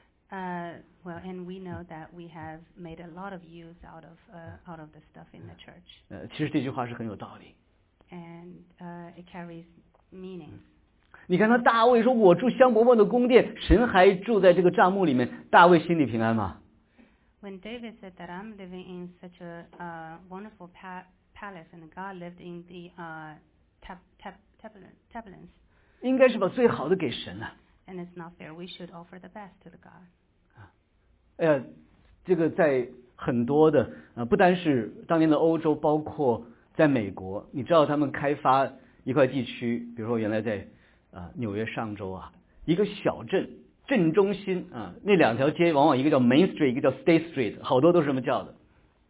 [SPEAKER 2] Uh, well, and we know that we have made a lot of use out of uh, out of the stuff in the church.
[SPEAKER 1] 呃，其实这句话是很有道理。
[SPEAKER 2] And uh, it carries meaning.
[SPEAKER 1] 你看他大卫说：“我住香伯伯的宫殿，神还住在这个帐幕里面。”大卫心里平安吗？
[SPEAKER 2] When David said that I'm living in such a uh, wonderful pa- palace, and God lived in the uh, tab- tab- tabulance, tabulance,
[SPEAKER 1] 应该是把最好的给神啊。
[SPEAKER 2] and it's not fair. We should offer the best to the God.
[SPEAKER 1] 哎呀，这个在很多的呃，不单是当年的欧洲，包括在美国，你知道他们开发一块地区，比如说原来在啊、呃、纽约上州啊，一个小镇镇中心啊，那两条街往往一个叫 Main Street， 一个叫 State Street， 好多都是这么叫的。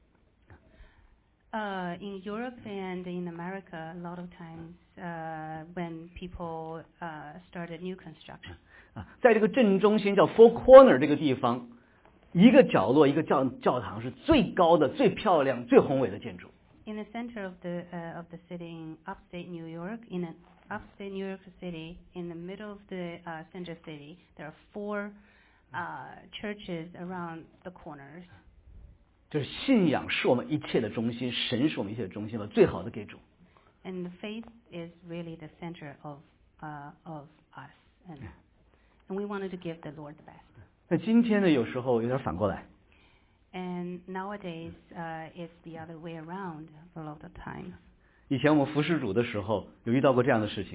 [SPEAKER 2] Uh, in Europe and in America, a lot of times uh, when people uh, started new construction,
[SPEAKER 1] 啊，在这个镇中心叫 Four Corner 这个地方，一个角落一个教教堂是最高的、最漂亮、最宏伟的建筑。
[SPEAKER 2] in the center of the uh, of the city in upstate New York, in an upstate New York City, in the middle of the uh, center city, there are four uh, churches around the corners.
[SPEAKER 1] 就是信仰是我们一切的中心，神是我们一切的中心，把最好的给主。
[SPEAKER 2] And the faith is really the center of uh, of us, and and we wanted to give the Lord the best.
[SPEAKER 1] 那今天呢，有时候有点反过来。
[SPEAKER 2] And nowadays, uh, it's the other way around a lot of times.
[SPEAKER 1] 以前我们服侍主的时候，有遇到过这样的事情。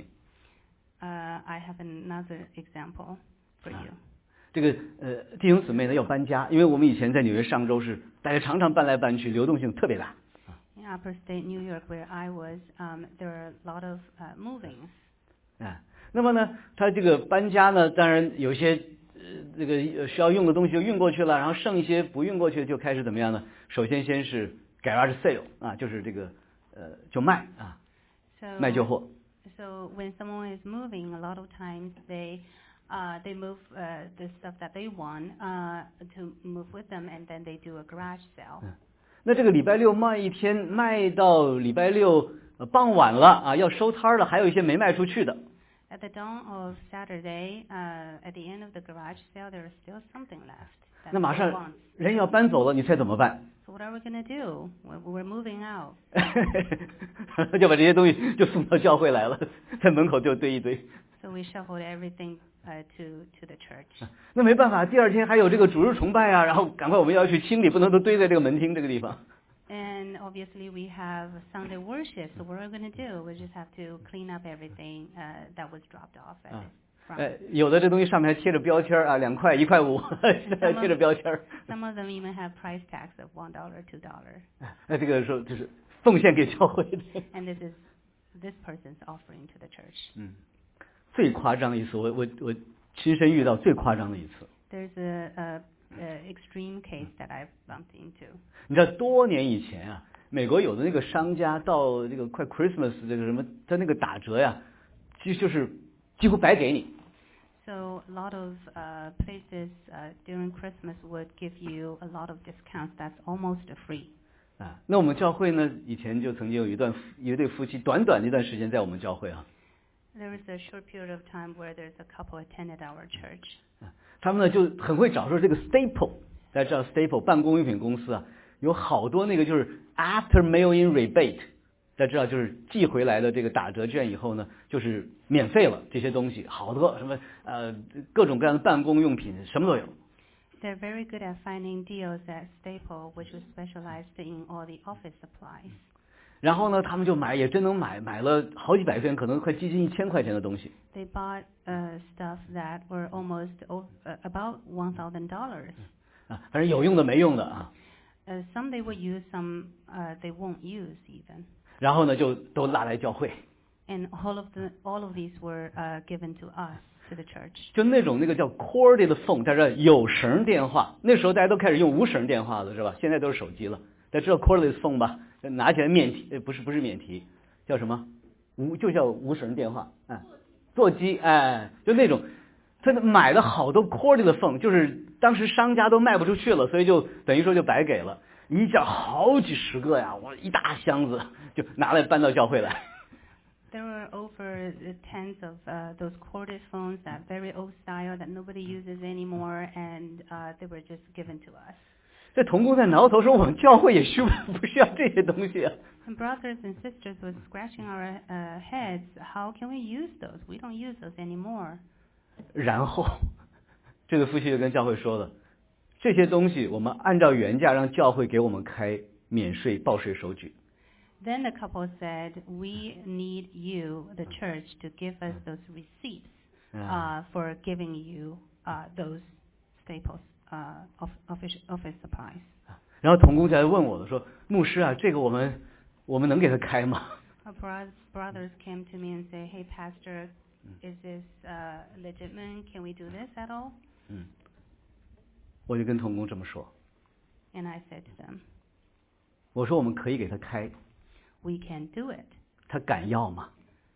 [SPEAKER 2] Uh, I have another example for you.
[SPEAKER 1] 这个呃弟兄姊妹呢要搬家，因为我们以前在纽约上周是大家常常搬来搬去，流动性特别大。
[SPEAKER 2] In upstate New York, where I was, um, there are a lot of uh, movings.
[SPEAKER 1] 啊，那么呢，他这个搬家呢，当然有些呃这个需要用的东西就运过去了，然后剩一些不运过去的就开始怎么样呢？首先先是 garage sale 啊，就是这个呃就卖啊，
[SPEAKER 2] So,
[SPEAKER 1] 卖旧货。
[SPEAKER 2] So when someone is moving, a lot of times they uh, they move uh, the stuff that they want uh, to move with them, and then they do a garage sale.
[SPEAKER 1] 那这个礼拜六卖一天，卖到礼拜六呃傍晚了啊，要收摊了，还有一些没卖出去的。
[SPEAKER 2] At the dawn of Saturday, uh, at the end of the garage sale, there is still something left.
[SPEAKER 1] 那马上人要搬走了，你猜怎么办？
[SPEAKER 2] So what are we going to do? We're, we're moving out.
[SPEAKER 1] 就把这些东西就送到教会来了，在门口就堆一堆。
[SPEAKER 2] So we shuffled everything uh, to to the church.
[SPEAKER 1] 那没办法，第二天还有这个主日崇拜啊，然后赶快我们要去清理，不能都堆在这个门厅这个地方。
[SPEAKER 2] And obviously we have Sunday worship, so what are we going to do? We just have to clean up everything uh, that was dropped off at it.
[SPEAKER 1] 呃，有的这东西上面还贴着标签啊，两块、一块五，贴着标签。
[SPEAKER 2] Some of them even have price tags of one dollar, two dollar.
[SPEAKER 1] 那这个时候就是奉献给教会的。
[SPEAKER 2] And this is this person's offering to the church.
[SPEAKER 1] 嗯，最夸张一次，我我我亲身遇到最夸张的一次。
[SPEAKER 2] There's a, a, a extreme case that I've bumped into.
[SPEAKER 1] 你知道多年以前啊，美国有的那个商家到这个快 Christmas 这个什么，他那个打折呀，其实就是几乎白给你。
[SPEAKER 2] So a lot of uh, places uh, during Christmas would give you a lot of discounts. That's almost free.
[SPEAKER 1] 啊，那我们教会呢，以前就曾经有一段有一对夫妻，短短的一段时间在我们教会啊。
[SPEAKER 2] There was a short period of time where there's a couple attended our church.
[SPEAKER 1] 啊，他们呢就很会找说这个 Staple， 大家知道 Staple 办公用品公司啊，有好多那个就是 after mail-in rebate。大家知道，就是寄回来的这个打折券以后呢，就是免费了，这些东西好多什么呃各种各样的办公用品，什么都有。
[SPEAKER 2] They're very good at finding deals at Staple, which was specialized in all the office supplies.
[SPEAKER 1] 然后呢，他们就买，也真能买，买了好几百份，可能快接近一千块钱的东西。
[SPEAKER 2] They bought uh, stuff that were almost o- uh, about one thousand dollars.
[SPEAKER 1] 啊，反正有用的没用的啊。
[SPEAKER 2] Uh, some they would use, some uh, they won't use even.
[SPEAKER 1] 然后呢，就都拉来教会。
[SPEAKER 2] And all of the all of these were uh, given to us, to the church.
[SPEAKER 1] 就那种那个叫 corded phone， 大家知道有绳电话，那时候大家都开始用无绳电话了，是吧？现在都是手机了。大家知道 corded phone 吧？拿起来免提，呃，不是不是免提，叫什么？无就叫无绳电话，哎，座机，哎，就那种。他买了好多 corded phone， 就是当时商家都卖不出去了，所以就等于说就白给了。一下好几十个呀，我一大箱子就拿来搬到教会来。
[SPEAKER 2] There were over tens of uh, those corded phones that very old style that nobody uses anymore, and uh, they were just given to us.
[SPEAKER 1] 这童工在挠头说：“我们教会也需不需要这些东西啊？”
[SPEAKER 2] And brothers and sisters were scratching our uh, heads. How can we use those? We don't use those anymore.
[SPEAKER 1] 然后，这个夫妻就跟教会说了。这些东西我们按照原价让教会给我们开免税报税收据。
[SPEAKER 2] Then the couple said, "We need you, the church, to give us those receipts uh, for giving you uh, those staples, uh, of office office supplies."
[SPEAKER 1] 然后同工才问我了，说：“牧师啊，这个我们我们能给他开吗？”
[SPEAKER 2] Our brothers came to me and said, "Hey, Pastor, is this uh, legitimate? Can we do this at all?"
[SPEAKER 1] 嗯。我就跟同工这么说。
[SPEAKER 2] And I said to them,
[SPEAKER 1] 我说我们可以给他开。
[SPEAKER 2] We can do it.
[SPEAKER 1] 他敢要吗？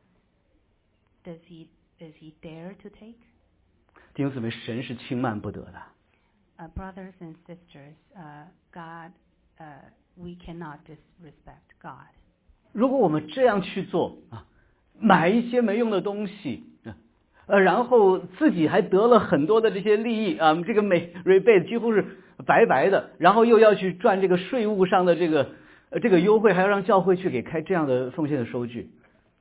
[SPEAKER 2] Does he does he dare to take?
[SPEAKER 1] 弟兄姊妹，神是轻慢不得的。
[SPEAKER 2] Uh, brothers and sisters, uh, God, uh, we cannot disrespect God. 如
[SPEAKER 1] 果我们这样去做啊，买一些没用的东西， 呃，然后自己还得了很多的这些利益啊，这个每 rebate 几乎是白白的，然后又要去赚这个税务上的这个呃这个优惠，还要让教会去给开这样的奉献的收据。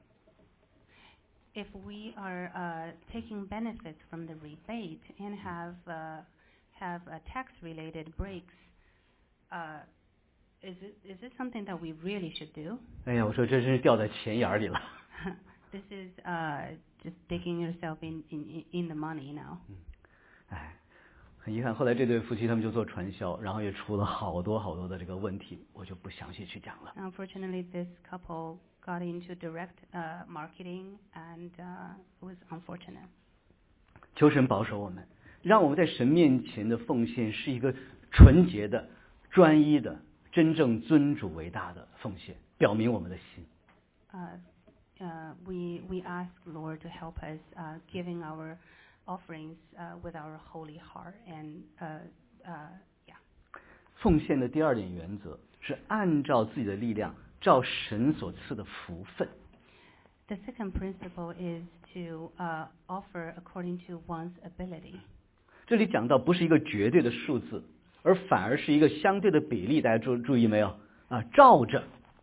[SPEAKER 2] If we are uh, taking benefits from the rebate and have uh, have uh, tax-related breaks, uh, is it is it something that we really should do?
[SPEAKER 1] 哎呀，我说这真是掉在钱眼里了。
[SPEAKER 2] This is uh, just digging yourself in, in in the money now.
[SPEAKER 1] 哎，很遗憾，后来这对夫妻他们就做传销，然后也出了好多好多的这个问题，我就不详细去讲了。
[SPEAKER 2] Unfortunately, this couple got into direct uh, marketing, and uh, it was unfortunate.
[SPEAKER 1] 求神保守我们，让我们在神面前的奉献是一个纯洁的、专一的、真正尊主为大的奉献，表明我们的心。
[SPEAKER 2] Uh, uh, we we ask Lord to help us uh, giving our offerings uh, with our holy heart, and uh, uh, yeah.
[SPEAKER 1] 奉献的第二点原则是按照自己的力量，照神所赐的福分。
[SPEAKER 2] The second principle is to uh, offer according to one's ability.
[SPEAKER 1] 这里讲到不是一个绝对的数字，而反而是一个相对的比例。大家注注意没有啊？照着。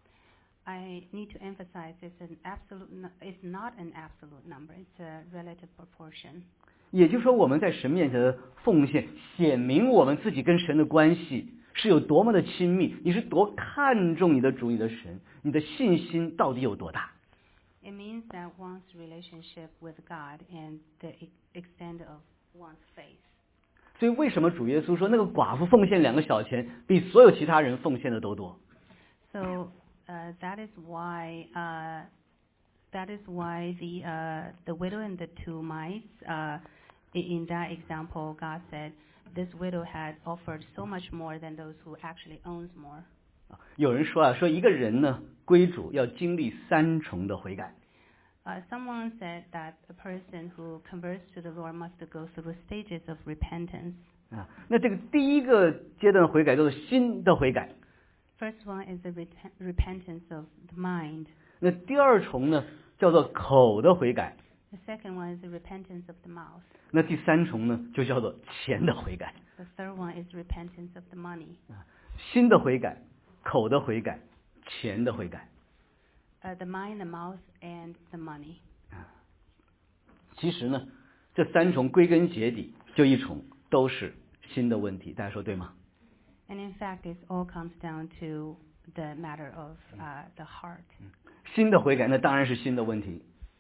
[SPEAKER 2] I need to emphasize it's an absolute. It's not an absolute number. It's a relative proportion.
[SPEAKER 1] 也就是说，我们在神面前的奉献，显明我们自己跟神的关系是有多么的亲密，你是多看重你的主、你的神，你的信心到底有多大。
[SPEAKER 2] It means that one's relationship with God and the extent of one's faith.
[SPEAKER 1] 所以为什么主耶稣说那个寡妇奉献两个小钱，比所有其他人奉献的都多？
[SPEAKER 2] So uh, that is why uh, that is why the uh, the widow and the two mites. Uh, in that example, God said this widow had offered so much more than those who actually owns more.
[SPEAKER 1] 有人说啊，说一个人呢归主要经历三重的悔改。
[SPEAKER 2] Uh, someone said that a person who converts to the Lord must go through stages of repentance.
[SPEAKER 1] 啊，那这个第一个阶段的悔改叫做心的悔改。
[SPEAKER 2] First one is the ret- repentance of the mind.
[SPEAKER 1] 那第二重呢叫做口的悔改。
[SPEAKER 2] The second one is the repentance of the mouth.
[SPEAKER 1] 那第三重呢就叫做钱的悔改。
[SPEAKER 2] The third one is repentance of the money.
[SPEAKER 1] 啊，心的悔改、口的悔改、钱的悔改。
[SPEAKER 2] Uh, the mind, the mouth, and the money.
[SPEAKER 1] 其实呢，这三重归根结底就一重，都是心的问题。大家说对吗？
[SPEAKER 2] And in fact, it all comes down to the matter of uh, the heart.
[SPEAKER 1] 心的悔改那当然是心的问题。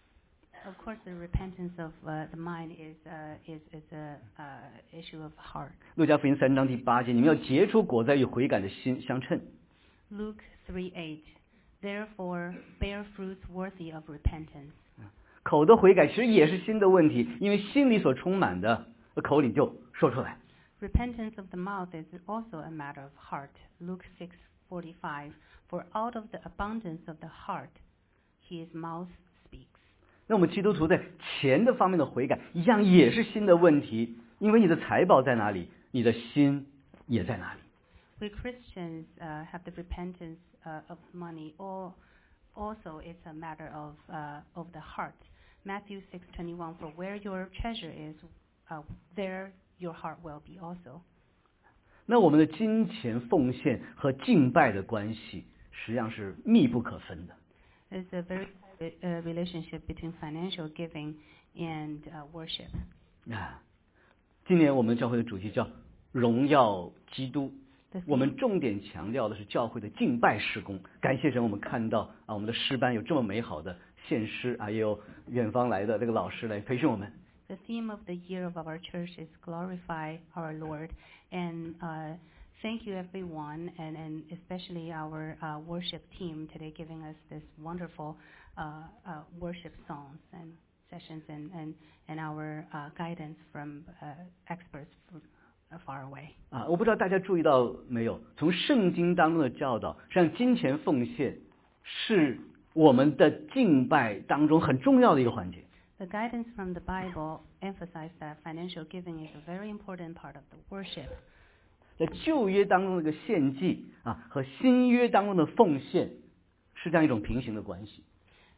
[SPEAKER 2] Of course, the repentance of uh, the mind is uh, is is a uh, issue of heart.
[SPEAKER 1] 路加福音三章第八节，你们要结出果子与悔改的心相称。
[SPEAKER 2] Luke three eight. Therefore, bear fruits worthy of repentance.
[SPEAKER 1] 口的悔改其实也是心的问题，因为心里所充满的，口里就说出来。
[SPEAKER 2] Repentance of the mouth is also a matter of heart. Luke six forty-five. For out of the abundance of the heart, his mouth speaks.
[SPEAKER 1] 那我们基督徒在钱的方面的悔改，一样也是心的问题，因为你的财宝在哪里，你的心也在哪里。
[SPEAKER 2] We Christians uh, have the repentance uh, of money, or also it's a matter of uh, of the heart. Matthew six twenty-one. For where your treasure is, uh, there your heart will be also.
[SPEAKER 1] 那我们的金钱奉献和敬拜的关系，实际上是密不可分的。
[SPEAKER 2] There's a very uh, relationship between financial giving and uh, worship.
[SPEAKER 1] 啊，今年我们教会的主题叫荣耀基督。 我们重点强调的是教会的敬拜事工。感谢神，我们看到啊，我们的诗班有这么美好的献诗啊，也有远方来的这个老师来培训我们。
[SPEAKER 2] The theme of the year of our church is glorify our Lord, and uh, thank you everyone, and, and especially our uh, worship team today giving us this wonderful uh, uh, worship songs and sessions, and, and, and our uh, guidance from uh, experts from far away.
[SPEAKER 1] 啊，我不知道大家注意到没有，从圣经当中的教导，实际上金钱奉献是我们的敬拜当中很重要的一个环节。
[SPEAKER 2] The guidance from the Bible emphasizes that financial giving is a very important part of the worship.
[SPEAKER 1] 在旧约当中的一个献祭啊，和新约当中的奉献是这样一种平行的关系。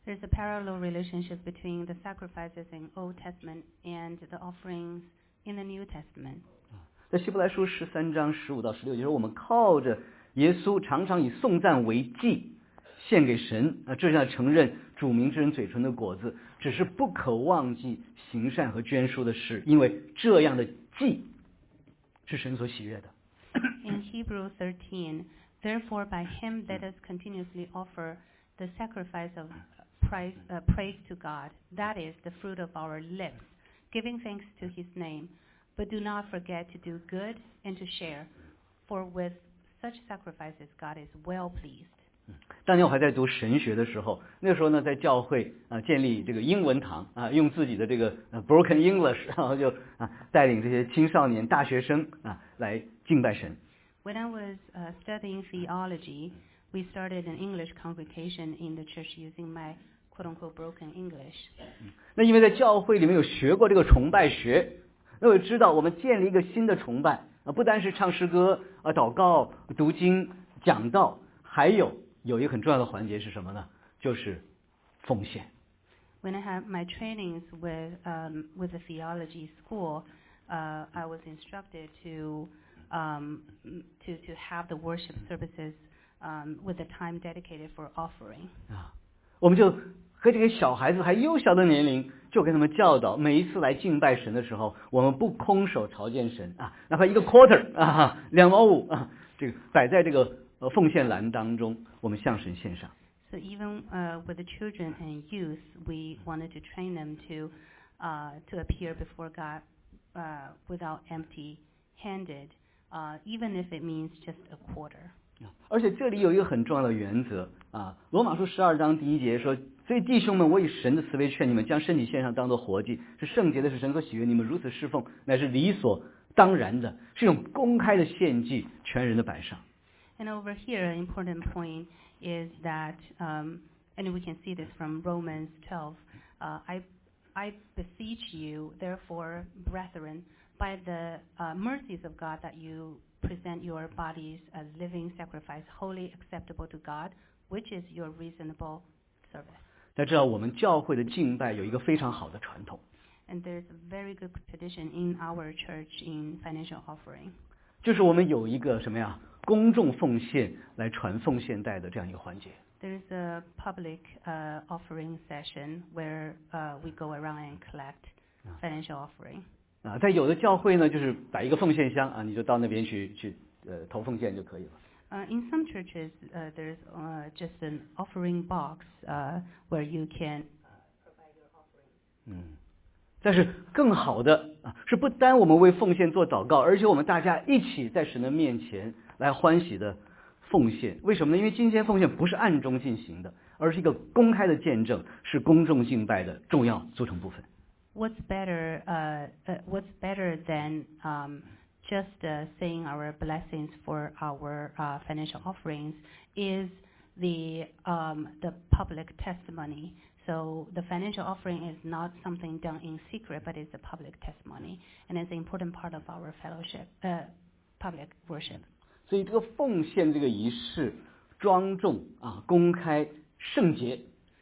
[SPEAKER 2] There's a parallel relationship between the sacrifices in Old Testament and the offerings in the New Testament.
[SPEAKER 1] 在希伯来书十三章十五到十六节说，我们靠着耶稣常常以颂赞为祭献给神啊，这样承认主名之人嘴唇的果子，只是不可忘记行善和捐书的事，因为这样的祭是神所喜悦的。
[SPEAKER 2] In Hebrew thirteen, therefore by him let us continuously offer the sacrifice of praise, uh, praise to God, that is the fruit of our lips, giving thanks to his name. But do not forget to do good and to share, for with such sacrifices God is well pleased.
[SPEAKER 1] 当年我还在读神学的时候，那时候呢，在教会啊建立这个英文堂啊，用自己的这个 broken English， 然后就啊带领这些青少年、大学生啊来敬拜神。
[SPEAKER 2] When I was uh, studying theology, we started an English congregation in the church using my quote-unquote broken English.
[SPEAKER 1] 那因为在教会里面有学过这个崇拜学，那我知道我们建立一个新的崇拜啊，不单是唱诗歌啊、祷告、读经、讲道，还有有一个很重要的环节是什么呢？就是奉献。
[SPEAKER 2] When I had my trainings with um, with the theology school, uh, I was instructed to um, to to have the worship services um, with the time dedicated for offering.
[SPEAKER 1] 啊，我们就和这些小孩子还幼小的年龄，就跟他们教导，每一次来敬拜神的时候，我们不空手朝见神啊，哪怕一个 quarter 啊，两毛五啊，这个摆在这个呃奉献栏当中，我们向神献上。
[SPEAKER 2] So even uh, with the children and youth, we wanted to train them to uh, to appear before God uh, without empty-handed, uh, even if it means just a quarter.
[SPEAKER 1] 而且这里有一个很重要的原则啊，罗马书十二章第一节说，所以弟兄们，我以神的慈悲劝你们，将身体献上当作活祭，是圣洁的，是神所喜悦，你们如此侍奉，乃是理所当然的，是一种公开的献祭，全人的摆上。
[SPEAKER 2] And over here, an important point is that, um, and we can see this from Romans twelve, uh, I, I beseech you, therefore, brethren, by the uh, mercies of God, that you present your bodies as living sacrifice, wholly acceptable to God, which is your reasonable service.
[SPEAKER 1] 大家知道我们教会的敬拜有一个非常好的传统，
[SPEAKER 2] And there's a very good tradition in our church in financial offering.
[SPEAKER 1] 就是我们有一个什么呀，公众奉献来传奉献带的这样一个环节。
[SPEAKER 2] There's a public uh, offering session where uh, we go around and collect financial offering.
[SPEAKER 1] 啊，在有的教会呢，就是摆一个奉献箱啊，你就到那边去去呃投奉献就可以了。
[SPEAKER 2] Uh, in some churches, uh, there's uh, just an offering box uh, where you can provide your offering.
[SPEAKER 1] 嗯，但是更好的啊，是不单我们为奉献做祷告，而且我们大家一起在神的面前来欢喜的奉献。为什么呢？因为今天奉献不是暗中进行的，而是一个公开的见证，是公众敬拜的重要组成部分。
[SPEAKER 2] What's better? Uh, uh, what's better than um, just uh, saying our blessings for our uh, financial offerings is the um, the public testimony. So the financial offering is not something done in secret, but it's a public testimony, and it's an important part of our fellowship, uh, public worship.
[SPEAKER 1] 所以这个奉献这个仪式庄重啊，公开圣洁。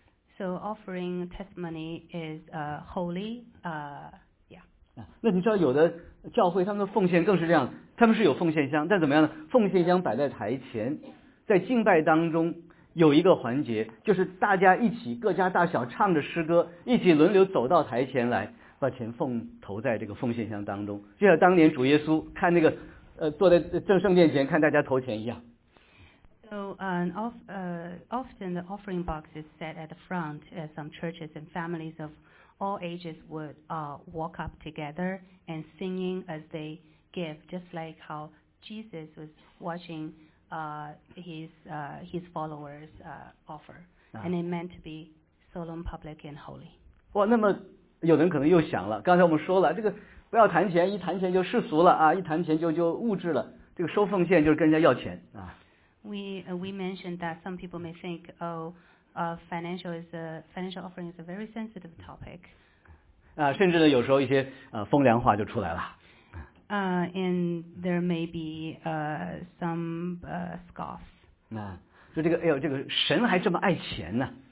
[SPEAKER 2] So offering testimony is uh, holy. Uh, yeah.
[SPEAKER 1] 啊，那你知道有的教会他们的奉献更是这样，他们是有奉献箱，但怎么样呢？奉献箱摆在台前，在敬拜当中有一个环节，就是大家一起各家大小唱着诗歌，一起轮流走到台前来，把钱奉投在这个奉献箱当中，就像当年主耶稣看那个呃坐在正圣殿前看大家投钱一样。
[SPEAKER 2] So um, of, uh, often the offering box is set at the front, as some churches and families of all ages would uh, walk up together and singing as they give, just like how Jesus was watching uh, his uh, his followers uh, offer, and it meant to be solemn, public, and holy.
[SPEAKER 1] 哇，那么有人可能又想了，刚才我们说了，这个不要谈钱，一谈钱就世俗了啊，一谈钱就就物质了，这个收奉献就是跟人家要钱啊。
[SPEAKER 2] We uh, we mentioned that some people may think, oh, uh, financial is a financial offering is a very sensitive topic.
[SPEAKER 1] 啊，甚至呢，有时候一些呃风凉话就出来了。
[SPEAKER 2] Uh, and there may be uh, some uh, scoffs.
[SPEAKER 1] 啊，说这个，哎呦，这个神还这么爱钱呢？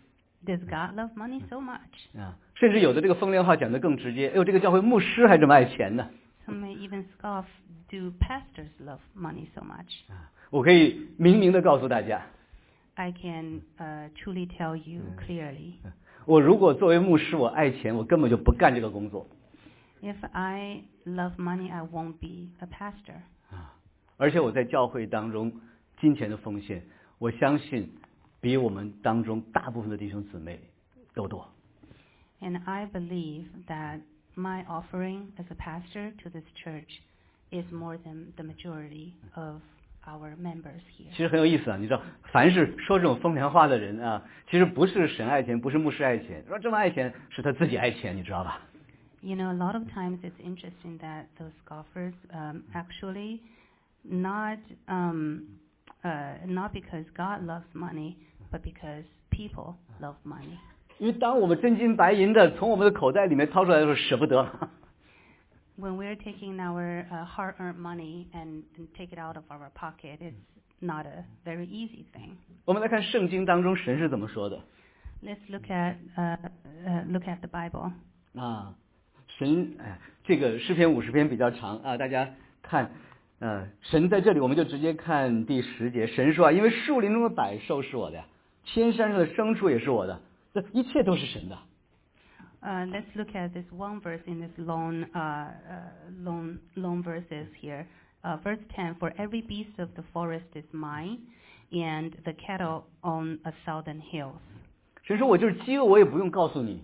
[SPEAKER 2] Does God love money so much?
[SPEAKER 1] 啊，甚至有的这个风凉话讲得更直接，哎呦，这个教会牧师还这么爱钱呢。
[SPEAKER 2] Some may even scoff, do pastors love money so much?
[SPEAKER 1] 啊，我可以明明的告诉大家，
[SPEAKER 2] I can uh, truly tell you clearly.
[SPEAKER 1] 我如果作为牧师我爱钱，我根本就不干这个工作。
[SPEAKER 2] If I love money, I won't be a pastor.
[SPEAKER 1] 啊，而且我在教会当中金钱的奉献，我相信比我们当中大部分的弟兄姊妹都多。
[SPEAKER 2] And I believe that my offering as a pastor to this church is more than the majority of our members
[SPEAKER 1] 其
[SPEAKER 2] here.
[SPEAKER 1] 实很有意思啊，你知道，凡是说这种风凉话的人啊，其实不是神爱钱，不是牧师爱钱，说这么爱钱是他自己爱钱，你知道吧？
[SPEAKER 2] You know, a lot of times it's interesting that those scoffers um, actually not um, uh, not because God loves money, but because people love money.
[SPEAKER 1] 因为当我们真金白银的从我们的口袋里面掏出来的时候，舍不得。
[SPEAKER 2] When we're taking our uh, hard-earned money and, and take it out of our pocket, it's not a very easy thing.
[SPEAKER 1] 我们来看圣经当中神是怎么说的
[SPEAKER 2] Let's look at uh, uh, look at the Bible.
[SPEAKER 1] 啊？神，哎，这个诗篇五十篇比较长啊，大家看，呃，神在这里我们就直接看第十节，神说啊，因为树林中的百兽是我的呀，千山上的牲畜也是我的，这一切都是神的。
[SPEAKER 2] Uh, let's look at this one verse in this long, uh, uh, long, long verses here. Uh, verse ten: For every beast of the forest is mine, and the cattle on a thousand hills.
[SPEAKER 1] 神说我就是饥饿，我也不用告诉你。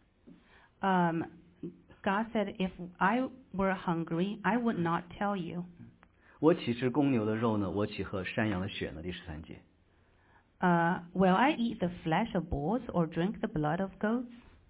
[SPEAKER 2] Um, God said, if I were hungry, I would not tell you.
[SPEAKER 1] 我岂吃公牛的肉呢？我岂喝山羊的血呢？第十三节。
[SPEAKER 2] Uh, will I eat the flesh of bulls or drink the blood of goats?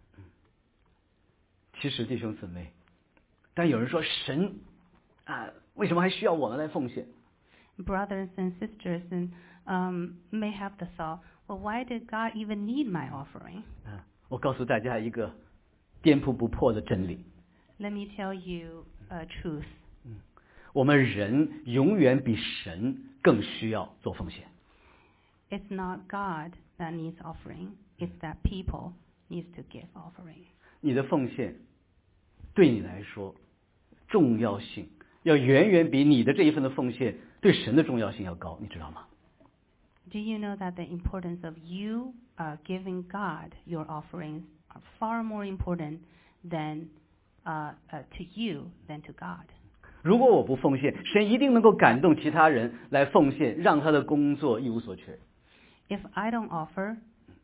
[SPEAKER 1] 其实弟兄姊妹，但有人说神啊，为什么还需要我们来奉献？
[SPEAKER 2] Brothers and sisters and um, may have the thought, well, why did God even need my offering?
[SPEAKER 1] 啊，我告诉大家一个颠扑不破的真理：
[SPEAKER 2] Let me tell you a truth.
[SPEAKER 1] 我们人永远比神更需要做奉献。
[SPEAKER 2] It's not God that needs offering. It's that people needs to give offering.
[SPEAKER 1] 你的奉献对你来说重要性要远远比你的这一份的奉献对神的重要性要高，你知道吗？
[SPEAKER 2] Do you know that the importance of you uh, giving God your offerings are far more important than uh, uh, to you than to God?
[SPEAKER 1] 如果我不奉献，神一定能够感动其他人来奉献，让他的工作一无所缺。
[SPEAKER 2] If I don't offer,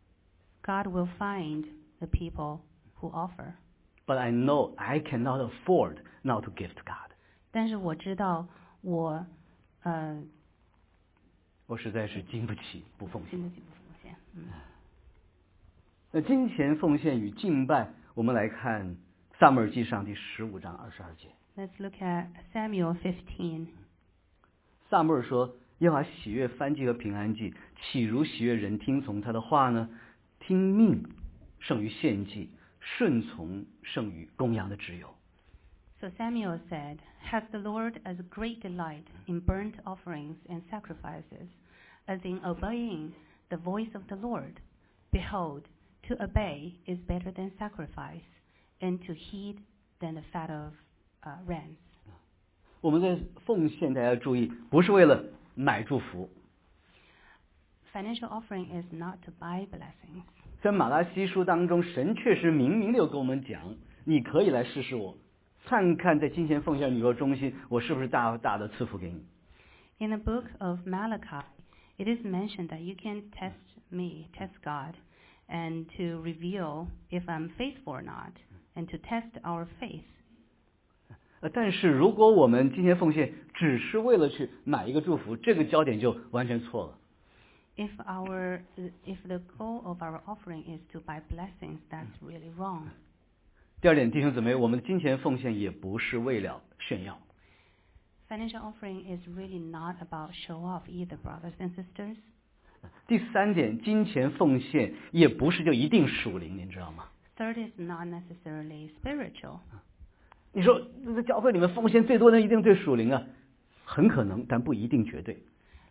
[SPEAKER 2] God will find the people who offer.
[SPEAKER 1] But I know I cannot afford not to give to God.
[SPEAKER 2] 但是我知道我呃
[SPEAKER 1] 我实在是经不起不奉献。
[SPEAKER 2] 经不起不奉献。嗯。
[SPEAKER 1] 那金钱奉献与敬拜，我们来看撒母耳记上第十五章二十二节。
[SPEAKER 2] Let's look at Samuel fifteen.
[SPEAKER 1] 撒母耳说：“耶和华喜悦燔祭和平安祭，岂如喜悦人听从他的话呢？听命胜于献祭，顺从胜于公羊的脂油。”
[SPEAKER 2] So Samuel said, Has the Lord as great delight in burnt offerings and sacrifices, as in obeying the voice of the Lord? Behold, to obey is better than sacrifice, and to heed than the fat of uh, rams.
[SPEAKER 1] 我们在奉献，大家要注意，不是为了买祝福。
[SPEAKER 2] Financial offering is not to buy blessings.
[SPEAKER 1] 在马拉西书当中，神确实明明的有跟我们讲，你可以来试试我，看看在金钱奉献你若忠心，我是不是大大的赐福给你。
[SPEAKER 2] In the book of Malachi, it is mentioned that you can test me, test God, and to reveal if I'm faithful or not, and to test our faith.
[SPEAKER 1] 呃，但是如果我们金钱奉献只是为了去买一个祝福，这个焦点就完全错了。
[SPEAKER 2] If our if the goal of our offering is to buy blessings, that's really wrong.
[SPEAKER 1] 第二点，弟兄姊妹，我们的金钱奉献也不是为了炫耀。
[SPEAKER 2] Financial offering is really not about show off either, brothers and sisters.
[SPEAKER 1] 第三点，金钱奉献也不是就一定属灵，您知道吗？
[SPEAKER 2] Third is not necessarily spiritual.
[SPEAKER 1] 你说在教会里面奉献最多的一定最属灵啊，很可能，但不一定绝对。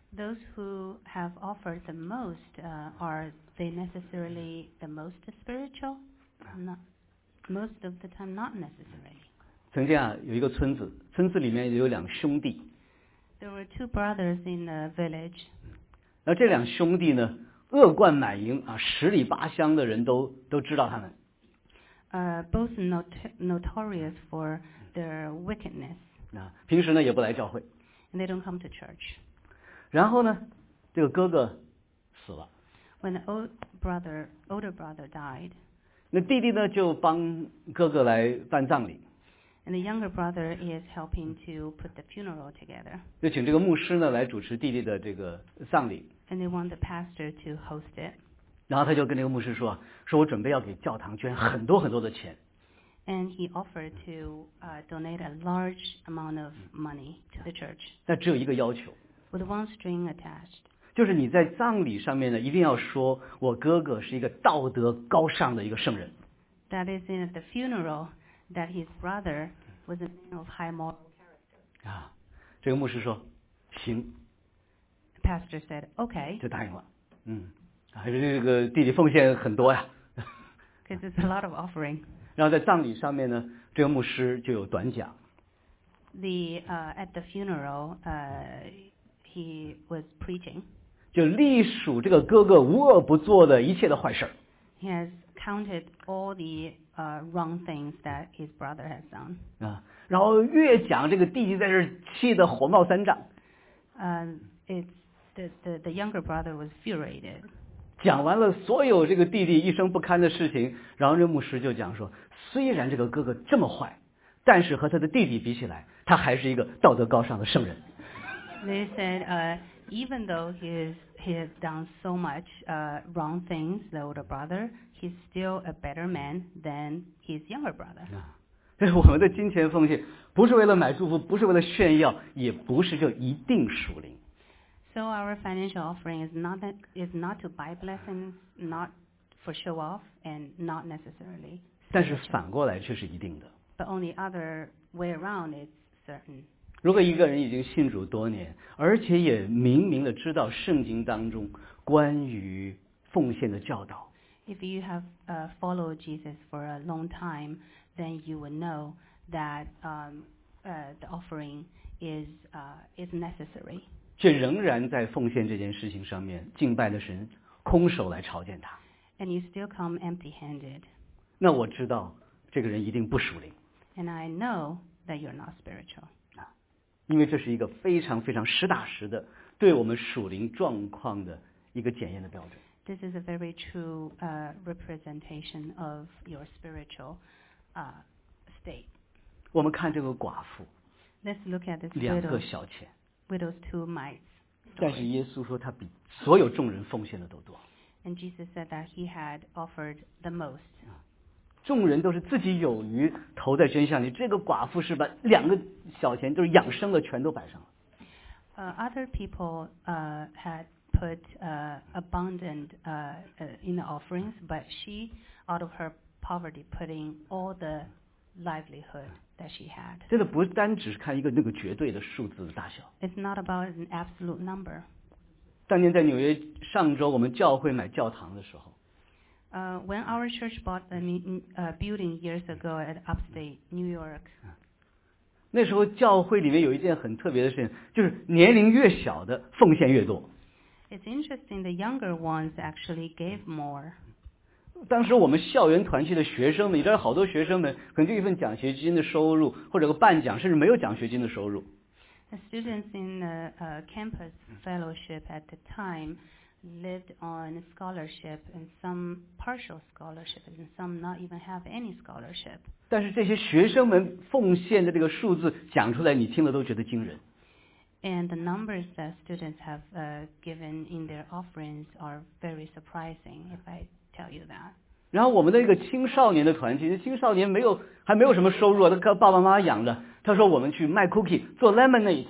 [SPEAKER 2] Those who have offered the most, uh, are they necessarily the most spiritual? Not, most of the time, not necessarily.
[SPEAKER 1] 曾经啊，有一个村子，村子里面有两兄弟。
[SPEAKER 2] There were two brothers in the village.
[SPEAKER 1] 那这两兄弟呢，恶贯满盈啊，十里八乡的人都都知道他们。
[SPEAKER 2] Uh, both not notorious for their wickedness.
[SPEAKER 1] 啊，平时呢也不来教会。
[SPEAKER 2] And they don't come to church.
[SPEAKER 1] 然后呢，这个哥哥死了。
[SPEAKER 2] When the old brother, older brother died.
[SPEAKER 1] 那弟弟呢就帮哥哥来办葬礼。
[SPEAKER 2] And the younger brother is helping to put the funeral together.
[SPEAKER 1] 就请这个牧师呢来主持弟弟的这个葬礼。
[SPEAKER 2] And they want the pastor to host it.
[SPEAKER 1] 然后他就跟这个牧师说：“说我准备要给教堂捐很多很多的钱。”
[SPEAKER 2] And he offered to uh, donate a large amount of money to the church.
[SPEAKER 1] 但只有一个要求。
[SPEAKER 2] With one string attached.
[SPEAKER 1] 就是你在葬礼上面呢，一定要说我哥哥是一个道德高尚的一个圣人。
[SPEAKER 2] That is in the funeral that his brother was a man of high moral character.
[SPEAKER 1] 啊，这个牧师说行。
[SPEAKER 2] The pastor said, "Okay."
[SPEAKER 1] 就答应了。嗯，还是这个弟弟奉献很多呀。
[SPEAKER 2] Because it's a lot of offering.
[SPEAKER 1] 然后在葬礼上面呢，这个牧师就有短讲。
[SPEAKER 2] The uh, at the funeral, uh, he was preaching.
[SPEAKER 1] 就隶属这个哥哥无恶不作的一切的坏事儿。
[SPEAKER 2] He has counted all the uh, wrong things that his brother has done.
[SPEAKER 1] 啊，然后越讲这个弟弟在这儿气得火冒三丈。
[SPEAKER 2] Uh, it's the, the the younger brother was furiated.
[SPEAKER 1] 讲完了所有这个弟弟一声不堪的事情，然后这牧师就讲说，虽然这个哥哥这么坏，但是和他的弟弟比起来，他还是一个道德高尚的圣人。
[SPEAKER 2] They said, uh, even though he is, he has done so much uh, wrong things, the older brother, he's still a better man than his younger brother.
[SPEAKER 1] 啊，所以我们的金钱奉献不是为了买祝福，不是为了炫耀，也不是就一定属灵。
[SPEAKER 2] So our financial offering is not that, is not to buy blessings, not for show off, and not necessarily.
[SPEAKER 1] 但是反过来却是一定的。
[SPEAKER 2] But on the other way around, it's certain.
[SPEAKER 1] 如果一个人已经信主多年，而且也明明的知道圣经当中关于奉献的教导，
[SPEAKER 2] If you have uh, followed Jesus for a long time, then you will know that um, uh, the offering is uh, is necessary.
[SPEAKER 1] 却仍然在奉献这件事情上面敬拜的神空手来朝见他。
[SPEAKER 2] And you still come empty-handed.
[SPEAKER 1] 那我知道这个人一定不属灵。
[SPEAKER 2] And I know that you're not spiritual.
[SPEAKER 1] 因为这是一个非常非常实打实的对我们属灵状况的一个检验的标准。
[SPEAKER 2] This is a very true uh, representation of your spiritual uh, state.
[SPEAKER 1] 我们看这个寡妇，
[SPEAKER 2] Let's look at this
[SPEAKER 1] 两个
[SPEAKER 2] widow,
[SPEAKER 1] 小钱，
[SPEAKER 2] widow's two mites.
[SPEAKER 1] 但是耶稣说他比所有众人奉献的都多。
[SPEAKER 2] And Jesus said that he had offered the most.
[SPEAKER 1] 众人都是自己有余投在捐项里，这个寡妇是把两个小钱就是养生的全都摆上了。
[SPEAKER 2] Uh, other people uh, had put uh, abundant uh, uh, in the offerings, but she, out of her poverty, putting all the livelihood that she had.
[SPEAKER 1] 真的不单只是看一个那个绝对的数字的大小。
[SPEAKER 2] It's not about an absolute number.
[SPEAKER 1] 当年在纽约，上周我们教会买教堂的时候，
[SPEAKER 2] Uh, when our church bought a new, uh, building years ago at upstate New York,
[SPEAKER 1] 那时候教会里面有一件很特别的事情，就是年龄越小的奉献越多。
[SPEAKER 2] it's interesting the younger ones actually gave more.
[SPEAKER 1] 当时我们校园团契的学生们，你知道好多学生们可能就一份奖学金的收入，或者个半奖，甚至没有奖学金的收入。
[SPEAKER 2] The students in the uh, campus fellowship at the time lived on scholarship and some partial scholarship and some not even have any scholarship.
[SPEAKER 1] 但是这些学生们奉献的这个数字讲出来，你听了都觉得惊人。
[SPEAKER 2] And the numbers that students have uh, given in their offerings are very surprising, if I tell you that.
[SPEAKER 1] 然后我们的一个青少年的团体，青少年没有还没有什么收入，他靠爸爸妈妈养着。他说我们去卖 cookie 做 lemonade。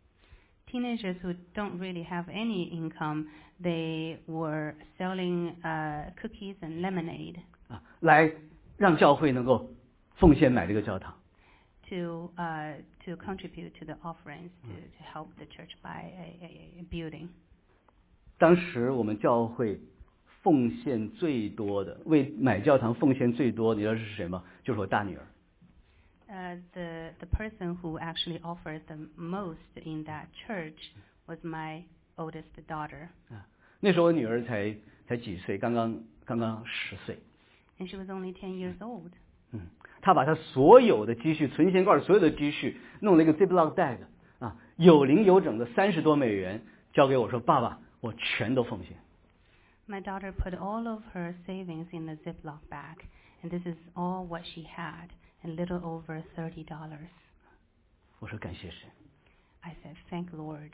[SPEAKER 2] Teenagers who don't really have any income, they were selling uh, cookies and lemonade
[SPEAKER 1] 啊，来让教会能够奉献买这个教堂。
[SPEAKER 2] to uh, to contribute to the offerings to, to help the church buy a, a, a building.
[SPEAKER 1] 当时我们教会奉献最多的，为买教堂奉献最多，你知道是谁吗？就是我大女儿。
[SPEAKER 2] Uh, the the person who actually offered the most in that church was my oldest daughter.
[SPEAKER 1] 啊，那时候我女儿才才几岁，刚刚刚刚十岁。
[SPEAKER 2] And she was only ten years old.
[SPEAKER 1] 嗯，她把她所有的积蓄、存钱罐所有的积蓄弄了一个 Ziploc bag 啊，有零有整的三十多美元，交给我说：“爸爸，我全都奉献。”
[SPEAKER 2] My daughter put all of her savings in the Ziploc bag, and this is all what she had, and little over thirty dollars.
[SPEAKER 1] 我说感谢神。
[SPEAKER 2] I said, "Thank Lord."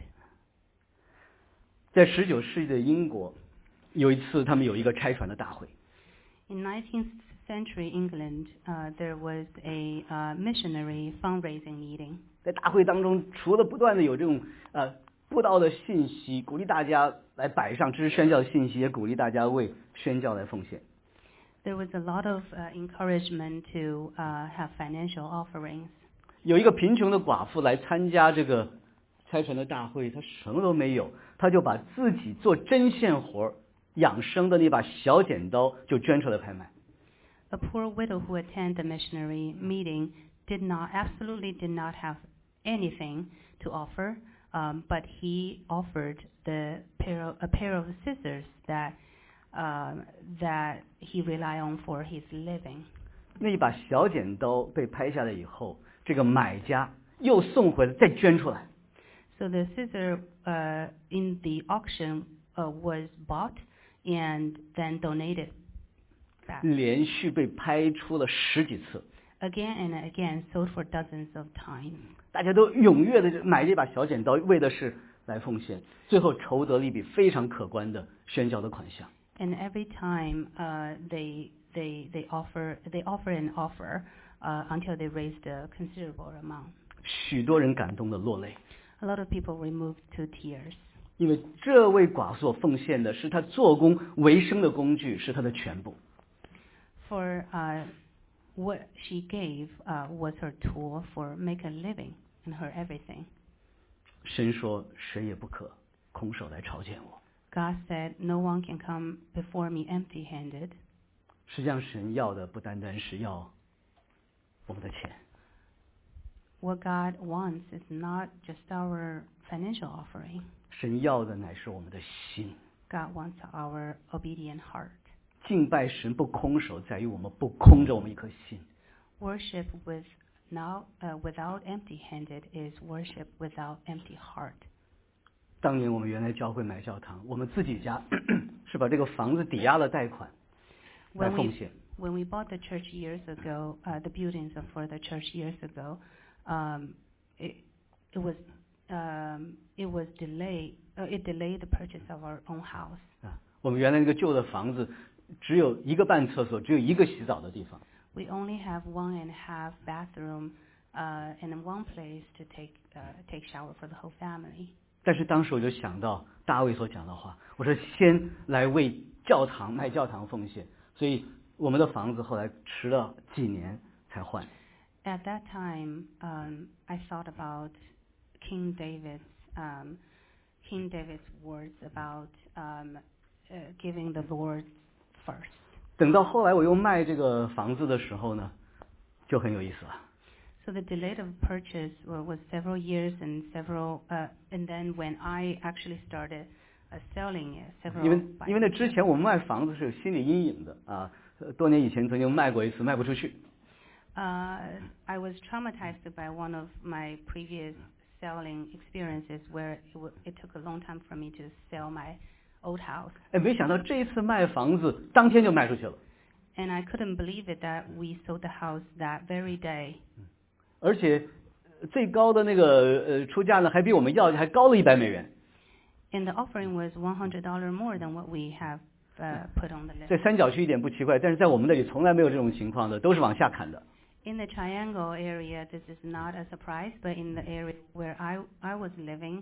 [SPEAKER 1] 在十九世纪的英国，有一次他们有一个拆船的大会。
[SPEAKER 2] In nineteenth century England, uh, there was a uh, missionary fundraising meeting.
[SPEAKER 1] 在大会当中，除了不断的有这种呃布道的信息，鼓励大家来摆上知识宣教的信息，也鼓励大家为宣教来奉献。
[SPEAKER 2] There was a lot of uh, encouragement to uh, have financial offerings.
[SPEAKER 1] 有一个贫穷的寡妇来参加这个拆船的大会，她什么都没有，她就把自己做针线活养生的那把小剪刀就捐出来拍卖。
[SPEAKER 2] A poor widow who attended the missionary meeting did not, absolutely did not have anything to offer, um, but he offered the pair of, a pair of scissors that uh, that he relied on for his living.
[SPEAKER 1] 那一把小剪刀被拍下来以后，这个买家又送回来，再捐出来。
[SPEAKER 2] So the scissor uh, in the auction uh, was bought and then donated back.
[SPEAKER 1] 连续被拍出了十几次。
[SPEAKER 2] Again and again, sold for dozens of times.
[SPEAKER 1] 大家都踊跃的买这把小剪刀，为的是来奉献，最后筹得了一笔非常可观的宣教的款项。
[SPEAKER 2] And every time uh, they they they offer they offer an offer uh, until they raised a considerable amount.
[SPEAKER 1] 许多人感动的落泪。
[SPEAKER 2] A lot of people were moved to tears.
[SPEAKER 1] 因为这位寡妇所奉献的是她做工为生的工具，是她的全部。
[SPEAKER 2] For uh, what she gave uh, was her tool for make a living and her everything.
[SPEAKER 1] 神说：“谁也不可空手来朝见我。”
[SPEAKER 2] God said, "No one can come before me empty-handed."
[SPEAKER 1] 实际上，神要的不单单是要我们的钱。
[SPEAKER 2] What God wants is not just our financial offering.
[SPEAKER 1] 神要的乃是我们的心。
[SPEAKER 2] God wants our obedient heart.
[SPEAKER 1] 敬拜神不空手，在于我们不空着我们一颗心。
[SPEAKER 2] Worship with now uh, without empty-handed is worship without empty heart.
[SPEAKER 1] 当年我们原来教会买教堂，我们自己家是把这个房子抵押了贷款来
[SPEAKER 2] When
[SPEAKER 1] 奉
[SPEAKER 2] we
[SPEAKER 1] 献。
[SPEAKER 2] when we bought the church years ago, uh, the buildings for the church years ago, um, it it was um, it was delayed. Uh, it delayed the purchase of our own house.
[SPEAKER 1] 啊，我们原来那个旧的房子只有一个半厕所，只有一个洗澡的地方。
[SPEAKER 2] We only have one and a half bathroom uh, and one place to take uh, take shower for the whole family.
[SPEAKER 1] 但是当时我就想到大卫所讲的话，我说先来为教堂卖教堂奉献，所以我们的房子后来迟了几年才换。
[SPEAKER 2] At that time, um, I thought about King David's um, King David's words about um, uh, giving the Lord first.
[SPEAKER 1] 等到后来我又卖这个房子的时候呢，就很有意思了。
[SPEAKER 2] So the delay of purchase was several years and several, uh, and then when I actually started uh, selling it, several.
[SPEAKER 1] 因为因为那之前我们卖房子是有心理阴影的啊，多年以前曾经卖过一次，卖不出去。
[SPEAKER 2] Uh, I was traumatized by one of my previous selling experiences where it, w- it took a long time for me to sell my old house.
[SPEAKER 1] 哎，没想到这一次卖房子当天就卖出去了。
[SPEAKER 2] And I couldn't believe it that we sold the house that very day.
[SPEAKER 1] 而且最高的那个呃出价呢，还比我们要的还高了一百美元。
[SPEAKER 2] And the offering was one hundred dollars more than what we have uh, put on the
[SPEAKER 1] 在
[SPEAKER 2] list.
[SPEAKER 1] 三角区一点不奇怪，但是在我们那里从来没有这种情况的，都是往下砍的。
[SPEAKER 2] In the triangle area, this is not a surprise, but in the area where I I was living,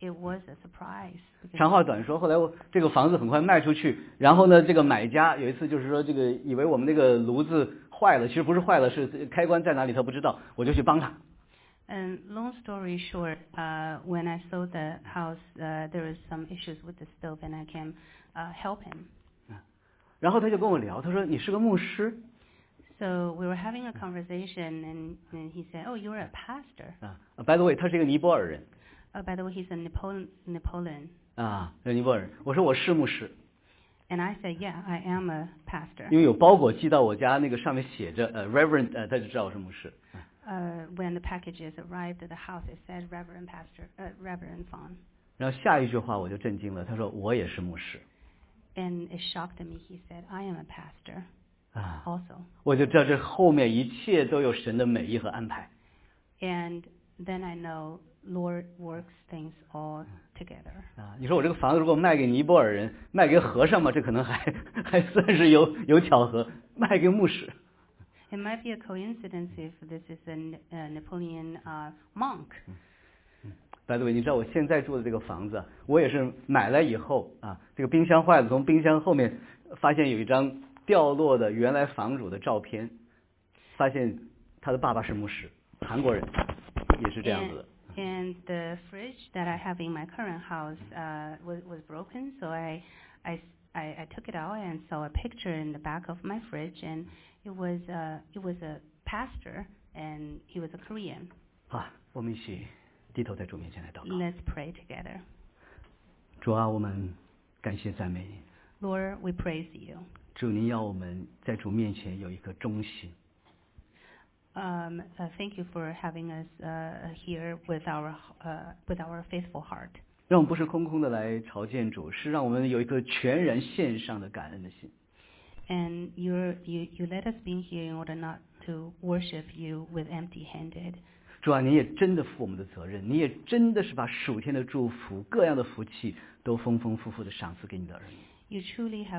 [SPEAKER 2] it was a surprise.
[SPEAKER 1] 长话短说，后来我这个房子很快卖出去，然后呢，这个买家有一次就是说这个以为我们那个炉子坏了，其实不是坏了，是开关在哪里他不知道，我就去帮他。
[SPEAKER 2] And long story short, uh, when I sold the house, uh, there was some issues with the stove, and I can uh, help him.
[SPEAKER 1] 然后他就跟我聊，他说你是个牧师。
[SPEAKER 2] So we were having a conversation, and, and he said, "Oh, you're a pastor."
[SPEAKER 1] 啊 ，By the way， 他是一个尼泊尔人。
[SPEAKER 2] Oh, by the way, he's a Nepal Nepaolian.
[SPEAKER 1] 啊，是尼泊尔人。我说我是牧师。
[SPEAKER 2] And I said, "Yeah, I am a pastor."
[SPEAKER 1] 因为有包裹寄到我家，那个上面写着呃 Reverend， 呃，他就知道我是牧师。
[SPEAKER 2] Uh, when the packages arrived at the house, it said Reverend Pastor, uh, Reverend Fong.
[SPEAKER 1] 然后下一句话我就震惊了，他说我也是牧师。
[SPEAKER 2] And it shocked me. He said, "I am a pastor."
[SPEAKER 1] 啊
[SPEAKER 2] Also.
[SPEAKER 1] 我就知道这后面一切都有神的美意和安排。
[SPEAKER 2] And then I know Lord works things all together.
[SPEAKER 1] 啊，你说我这个房子如果卖给尼泊尔人，卖给和尚嘛，这可能还还算是有有巧合，卖给牧师。
[SPEAKER 2] It might be a coincidence if this is a, a Napoleon uh, monk.
[SPEAKER 1] By the way， 你知道我现在住的这个房子，我也是买了以后啊，这个冰箱坏了，从冰箱后面发现有一张掉落的原来房主的照片，发现他的爸爸是牧师，韩国人，也是这样子的。
[SPEAKER 2] And the fridge that I have in my current house uh, was was broken, so I, I, I, I took it out and saw a picture in the back of my fridge, and it was uh, it was a pastor, and he was a Korean.
[SPEAKER 1] 好，我们一起低头在主面前来祷告。
[SPEAKER 2] Let's pray together.
[SPEAKER 1] 主啊，我们感谢赞美你。
[SPEAKER 2] Lord, we praise you.
[SPEAKER 1] 主，您要我们在主面前有一颗忠心。
[SPEAKER 2] Um, uh, thank you for having us uh, here with our uh, with our faithful heart.
[SPEAKER 1] 让我们不是空空的来朝见主，是让我们有一颗全然献上的感恩的心。
[SPEAKER 2] And you're, you you let us be here in order not to worship you with empty-handed.
[SPEAKER 1] 主啊，你也真的负我们的责任，你也真的是把属天的祝福、各样的福气都丰丰富富的赏赐给你的儿女。
[SPEAKER 2] You truly have